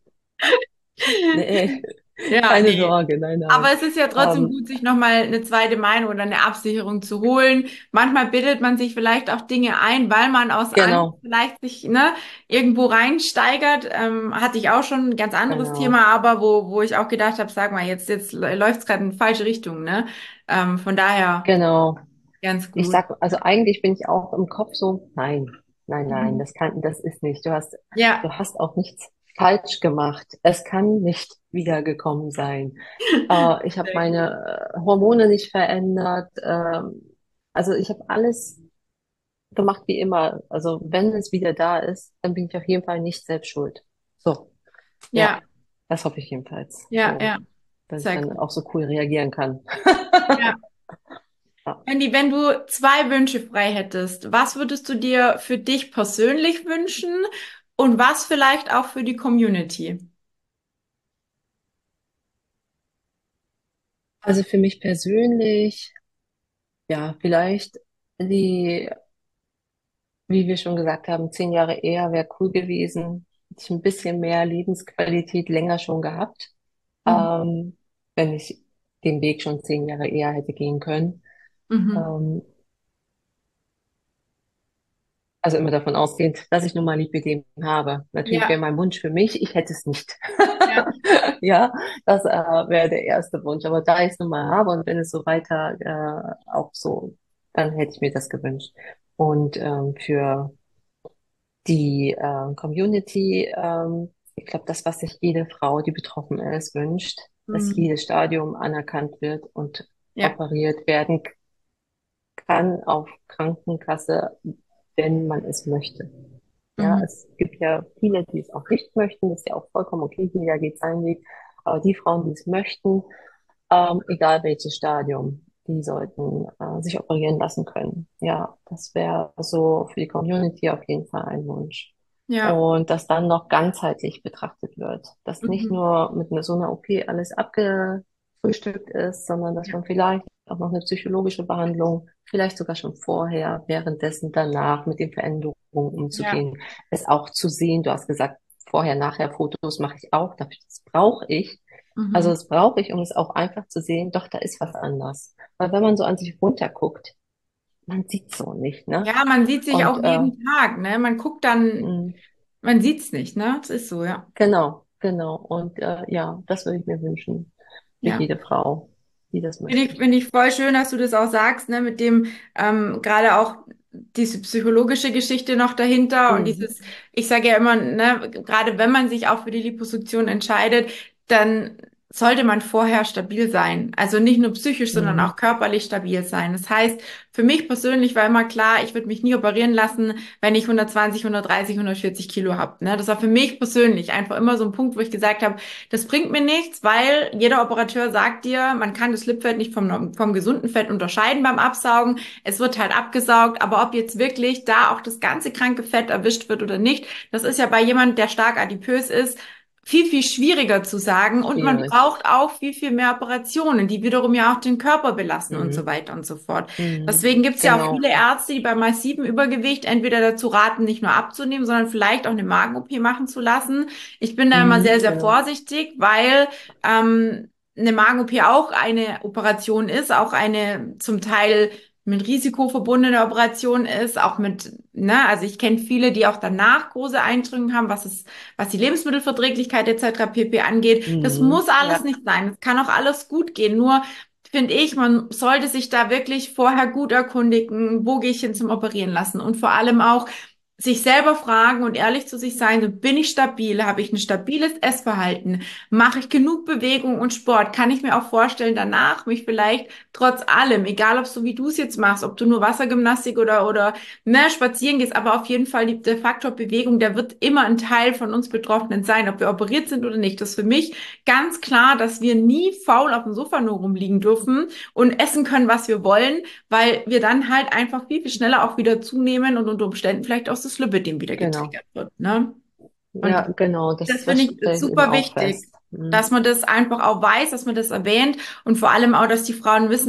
Nee, Ja, keine nee. Sorge, nein, Aber nein. es ist ja trotzdem Ähm, gut, sich nochmal eine zweite Meinung oder eine Absicherung zu holen. Manchmal bildet man sich vielleicht auch Dinge ein, weil man aus Angst genau, vielleicht sich, ne, irgendwo reinsteigert. Hatte ich auch schon ein ganz anderes genau, Thema, aber wo ich auch gedacht habe, sag mal, jetzt läuft es gerade in die falsche Richtung, ne? Von daher genau. ganz Ich gut. sag, also eigentlich bin ich auch im Kopf so, nein, nein, nein, Mhm. das ist nicht. Du Ja, hast auch nichts falsch gemacht. Es kann nicht wiedergekommen sein. Ich habe sehr gut. meine Hormone nicht verändert. Also ich habe alles gemacht wie immer. Also wenn es wieder da ist, dann bin ich auf jeden Fall nicht selbst schuld. So, Ja, ja, das hoffe ich jedenfalls. ja, So, ja, dass ich sehr dann gut. auch so cool reagieren kann. Ja. Ja. Wendy, wenn du zwei Wünsche frei hättest, was würdest du dir für dich persönlich wünschen und was vielleicht auch für die Community? Also für mich persönlich, ja, vielleicht die, wie wir schon gesagt haben, 10 Jahre eher wäre cool gewesen. Hätte ich ein bisschen mehr Lebensqualität länger schon gehabt, Mhm. ähm, wenn ich den Weg schon 10 Jahre eher hätte gehen können. Mhm. Ähm, also immer davon ausgehend, dass ich nun mal Lipidem habe. Natürlich wäre Ja, mein Wunsch für mich, ich hätte es nicht. ja. Ja, das wäre der erste Wunsch. Aber da ich es nun mal habe und wenn es so weiter auch so, dann hätte ich mir das gewünscht. Und für die Community, ich glaube, das, was sich jede Frau, die betroffen ist, wünscht, dass Mhm. jedes Stadium anerkannt wird und Ja. operiert werden kann auf Krankenkasse, wenn man es möchte. Ja, Mhm. es gibt ja viele, die es auch nicht möchten. Das ist ja auch vollkommen okay. Jeder geht seinen Weg. Aber die Frauen, die es möchten, egal welches Stadium, die sollten sich operieren lassen können. Ja, das wäre so für die Community auf jeden Fall ein Wunsch. Ja. Und dass dann noch ganzheitlich betrachtet wird. Dass nicht Mhm. nur mit so einer OP alles abgefrühstückt ist, sondern dass Ja. man vielleicht auch noch eine psychologische Behandlung, vielleicht sogar schon vorher, währenddessen, danach mit den Veränderungen Ja. umzugehen, es auch zu sehen. Du hast gesagt, vorher, nachher Fotos mache ich auch. Das brauche ich. Also Mhm. das brauche ich, um es auch einfach zu sehen, doch, da ist was anders. Weil wenn man so an sich runterguckt, man sieht so nicht, ne? Ja, man sieht sich Und auch jeden Tag, ne? Man guckt dann, mh, man sieht's nicht, ne? Das ist so, ja. genau, genau. Und ja, das würde ich mir wünschen für Ja. jede Frau, die das möchte. Finde ich voll schön, dass du das auch sagst, ne, mit dem gerade auch diese psychologische Geschichte noch dahinter und Mhm. dieses, ich sage ja immer, ne, gerade wenn man sich auch für die Liposuktion entscheidet, dann sollte man vorher stabil sein. Also nicht nur psychisch, sondern auch Mhm. körperlich stabil sein. Das heißt, für mich persönlich war immer klar, ich würde mich nie operieren lassen, wenn ich 120, 130, 140 Kilo habe. Ne? Das war für mich persönlich einfach immer so ein Punkt, wo ich gesagt habe, das bringt mir nichts, weil jeder Operateur sagt dir, man kann das Lipfett nicht vom gesunden Fett unterscheiden beim Absaugen. Es wird halt abgesaugt, aber ob jetzt wirklich da auch das ganze kranke Fett erwischt wird oder nicht, das ist ja bei jemand, der stark adipös ist, viel, viel schwieriger zu sagen. Und man Schwierig. braucht auch viel, viel mehr Operationen, die wiederum ja auch den Körper belasten und so Mhm. weiter und so fort. Mhm. Deswegen gibt es ja auch viele Genau. Ärzte, die bei massivem Übergewicht entweder dazu raten, nicht nur abzunehmen, sondern vielleicht auch eine Magen-OP machen zu lassen. Ich bin da immer Mhm. sehr, sehr Genau. vorsichtig, weil eine Magen-OP auch eine Operation ist, auch eine zum Teil mit Risiko verbundene Operation ist, auch mit, ne, also ich kenne viele, die auch danach große Einschränkungen haben, was die Lebensmittelverträglichkeit etc. pp. Angeht. Das Mhm. muss alles Ja, nicht sein. Es kann auch alles gut gehen. Nur finde ich, man sollte sich da wirklich vorher gut erkundigen, wo gehe ich hin zum Operieren lassen und vor allem auch sich selber fragen und ehrlich zu sich sein, so, bin ich stabil? Habe ich ein stabiles Essverhalten? Mache ich genug Bewegung und Sport? Kann ich mir auch vorstellen, danach mich vielleicht trotz allem, egal ob so wie du es jetzt machst, ob du nur Wassergymnastik oder ne, spazieren gehst, aber auf jeden Fall der Faktor Bewegung, der wird immer ein Teil von uns Betroffenen sein, ob wir operiert sind oder nicht. Das ist für mich ganz klar, dass wir nie faul auf dem Sofa nur rumliegen dürfen und essen können, was wir wollen, weil wir dann halt einfach viel, viel schneller auch wieder zunehmen und unter Umständen vielleicht auch das Lipidem wieder genau. getriggert wird, ne? Und Ja, genau. das Das finde ich stelle ich eben super auch wichtig, fest. Mhm. dass man das einfach auch weiß, dass man das erwähnt und vor allem auch, dass die Frauen wissen,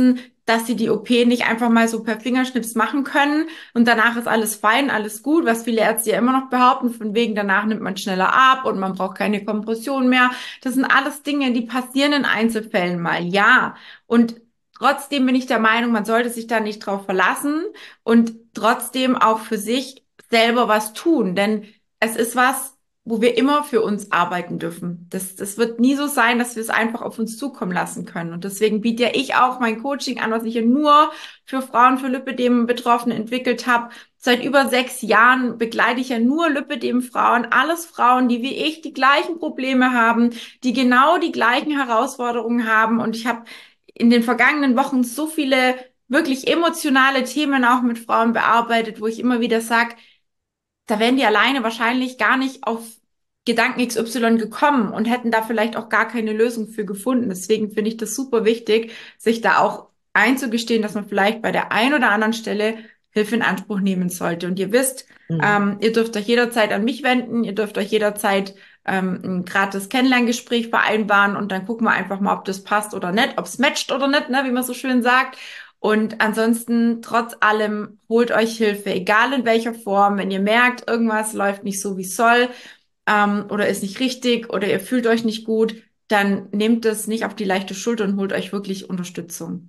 dass sie die OP nicht einfach mal so per Fingerschnips machen können und danach ist alles fein, alles gut, was viele Ärzte ja immer noch behaupten, von wegen danach nimmt man schneller ab und man braucht keine Kompression mehr. Das sind alles Dinge, die passieren in Einzelfällen mal, ja. Und trotzdem bin ich der Meinung, man sollte sich da nicht drauf verlassen und trotzdem auch für sich selber was tun, denn es ist was, wo wir immer für uns arbeiten dürfen. Das wird nie so sein, dass wir es einfach auf uns zukommen lassen können. Und deswegen biete ja ich auch mein Coaching an, was ich ja nur für Frauen, für Lipödem-Betroffene entwickelt habe. Seit über 6 Jahren begleite ich ja nur Lipödem-Frauen, alles Frauen, die wie ich die gleichen Probleme haben, die genau die gleichen Herausforderungen haben. Und ich habe in den vergangenen Wochen so viele wirklich emotionale Themen auch mit Frauen bearbeitet, wo ich immer wieder sage, da wären die alleine wahrscheinlich gar nicht auf Gedanken XY gekommen und hätten da vielleicht auch gar keine Lösung für gefunden. Deswegen finde ich das super wichtig, sich da auch einzugestehen, dass man vielleicht bei der einen oder anderen Stelle Hilfe in Anspruch nehmen sollte. Und ihr wisst, Mhm. ihr dürft euch jederzeit an mich wenden, ihr dürft euch jederzeit ein gratis Kennenlerngespräch vereinbaren und dann gucken wir einfach mal, ob das passt oder nicht, ob es matcht oder nicht, ne, wie man so schön sagt. Und ansonsten, trotz allem, holt euch Hilfe, egal in welcher Form. Wenn ihr merkt, irgendwas läuft nicht so, wie es soll, oder ist nicht richtig oder ihr fühlt euch nicht gut, dann nehmt es nicht auf die leichte Schulter und holt euch wirklich Unterstützung.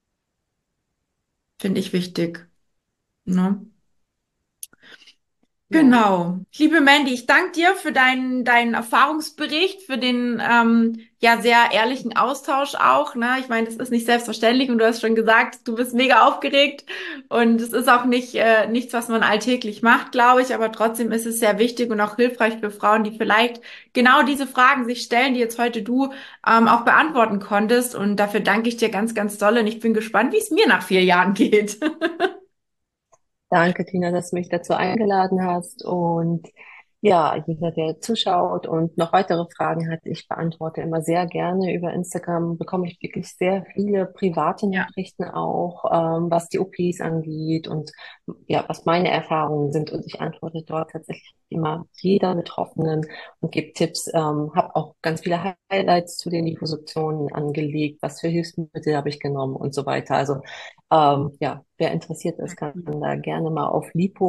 Finde ich wichtig. Ne? Ja. Genau. Liebe Mandy, ich danke dir für deinen Erfahrungsbericht, für den ja sehr ehrlichen Austausch auch. Ne? Ich meine, das ist nicht selbstverständlich und du hast schon gesagt, du bist mega aufgeregt und es ist auch nicht nichts, was man alltäglich macht, glaube ich, aber trotzdem ist es sehr wichtig und auch hilfreich für Frauen, die vielleicht genau diese Fragen sich stellen, die jetzt heute du auch beantworten konntest. Und dafür danke ich dir ganz, ganz doll und ich bin gespannt, wie es mir nach 4 Jahren geht. Danke, Tina, dass du mich dazu eingeladen hast. Und ja, jeder, der zuschaut und noch weitere Fragen hat, ich beantworte immer sehr gerne. Über Instagram bekomme ich wirklich sehr viele private Ja. Nachrichten auch, was die OPs angeht und ja, was meine Erfahrungen sind. Und ich antworte dort tatsächlich immer jeder Betroffenen und gebe Tipps. Habe auch ganz viele Highlights zu den Liposuktionen angelegt, was für Hilfsmittel habe ich genommen und so weiter. Also ja, wer interessiert ist, kann da gerne mal auf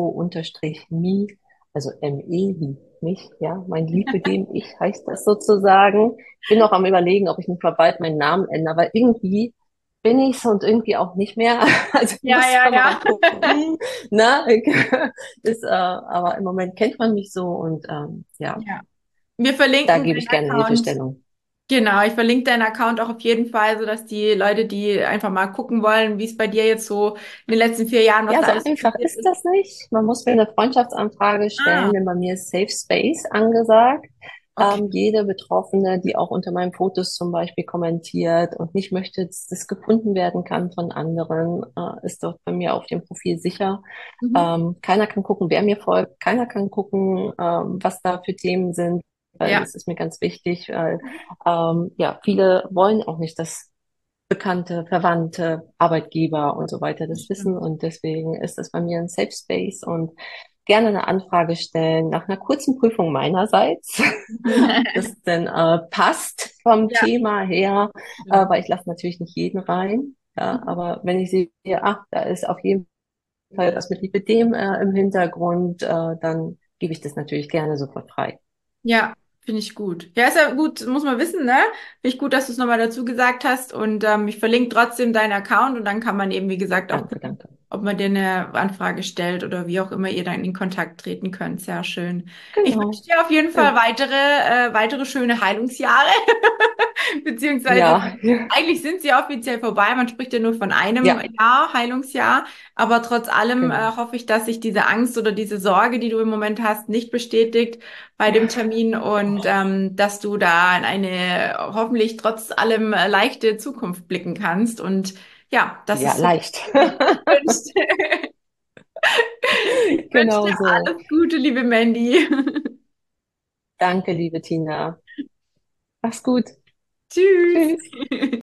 lipo-me, also ME wie mich, ja, mein Lipödem, ich heißt das sozusagen. Ich bin noch am Überlegen, ob ich nicht mal bald meinen Namen ändere, weil irgendwie bin ich's und irgendwie auch nicht mehr. Also Ja, muss ja, man mal ja. gucken. Na, ist, aber im Moment kennt man mich so und ja, Ja. Wir da verlinken gebe ich deinen gerne Account. Hilfestellung. Genau, ich verlinke deinen Account auch auf jeden Fall, sodass die Leute, die einfach mal gucken wollen, wie es bei dir jetzt so in den letzten 4 Jahren, was Ja, da so alles einfach passiert ist ist. das nicht. Man muss mir eine Freundschaftsanfrage stellen, Ah, denn bei mir ist Safe Space angesagt. okay. Jede Betroffene, die auch unter meinen Fotos zum Beispiel kommentiert und nicht möchte, dass das gefunden werden kann von anderen, ist dort bei mir auf dem Profil sicher. Mhm. Keiner kann gucken, wer mir folgt. Keiner kann gucken, was da für Themen sind, weil Ja. es ist mir ganz wichtig, weil ja, viele wollen auch nicht, dass Bekannte, Verwandte, Arbeitgeber und so weiter Das das wissen. stimmt. Und deswegen ist das bei mir ein Safe Space und gerne eine Anfrage stellen nach einer kurzen Prüfung meinerseits, ob das denn passt vom Ja, Thema her, stimmt. weil ich lasse natürlich nicht jeden rein. Ja, Mhm. aber wenn ich sehe, ach, da ist auf jeden Fall was mit Lipidem im Hintergrund, dann gebe ich das natürlich gerne sofort frei. Ja, finde ich gut. Ja, ist ja gut, muss man wissen, ne? Finde ich gut, dass du es nochmal dazu gesagt hast. Und ich verlinke trotzdem deinen Account und dann kann man eben, wie gesagt, auch Danke, gucken, danke. ob man dir eine Anfrage stellt oder wie auch immer ihr dann in Kontakt treten könnt. Sehr schön. Ich wünsche Genau. dir auf jeden Fall Schön. weitere schöne Heilungsjahre. Beziehungsweise, Ja, eigentlich sind sie offiziell vorbei. Man spricht ja nur von einem ja, Jahr, Heilungsjahr. Aber trotz allem genau. hoffe ich, dass sich diese Angst oder diese Sorge, die du im Moment hast, nicht bestätigt bei dem Termin und dass du da in eine hoffentlich trotz allem leichte Zukunft blicken kannst. Und ja, das Ja, ist so, leicht. wie du dir wünschst. Ich wünsche Genau dir so. alles Gute, liebe Mandy. Danke, liebe Tina. Mach's gut. Tschüss. Tschüss.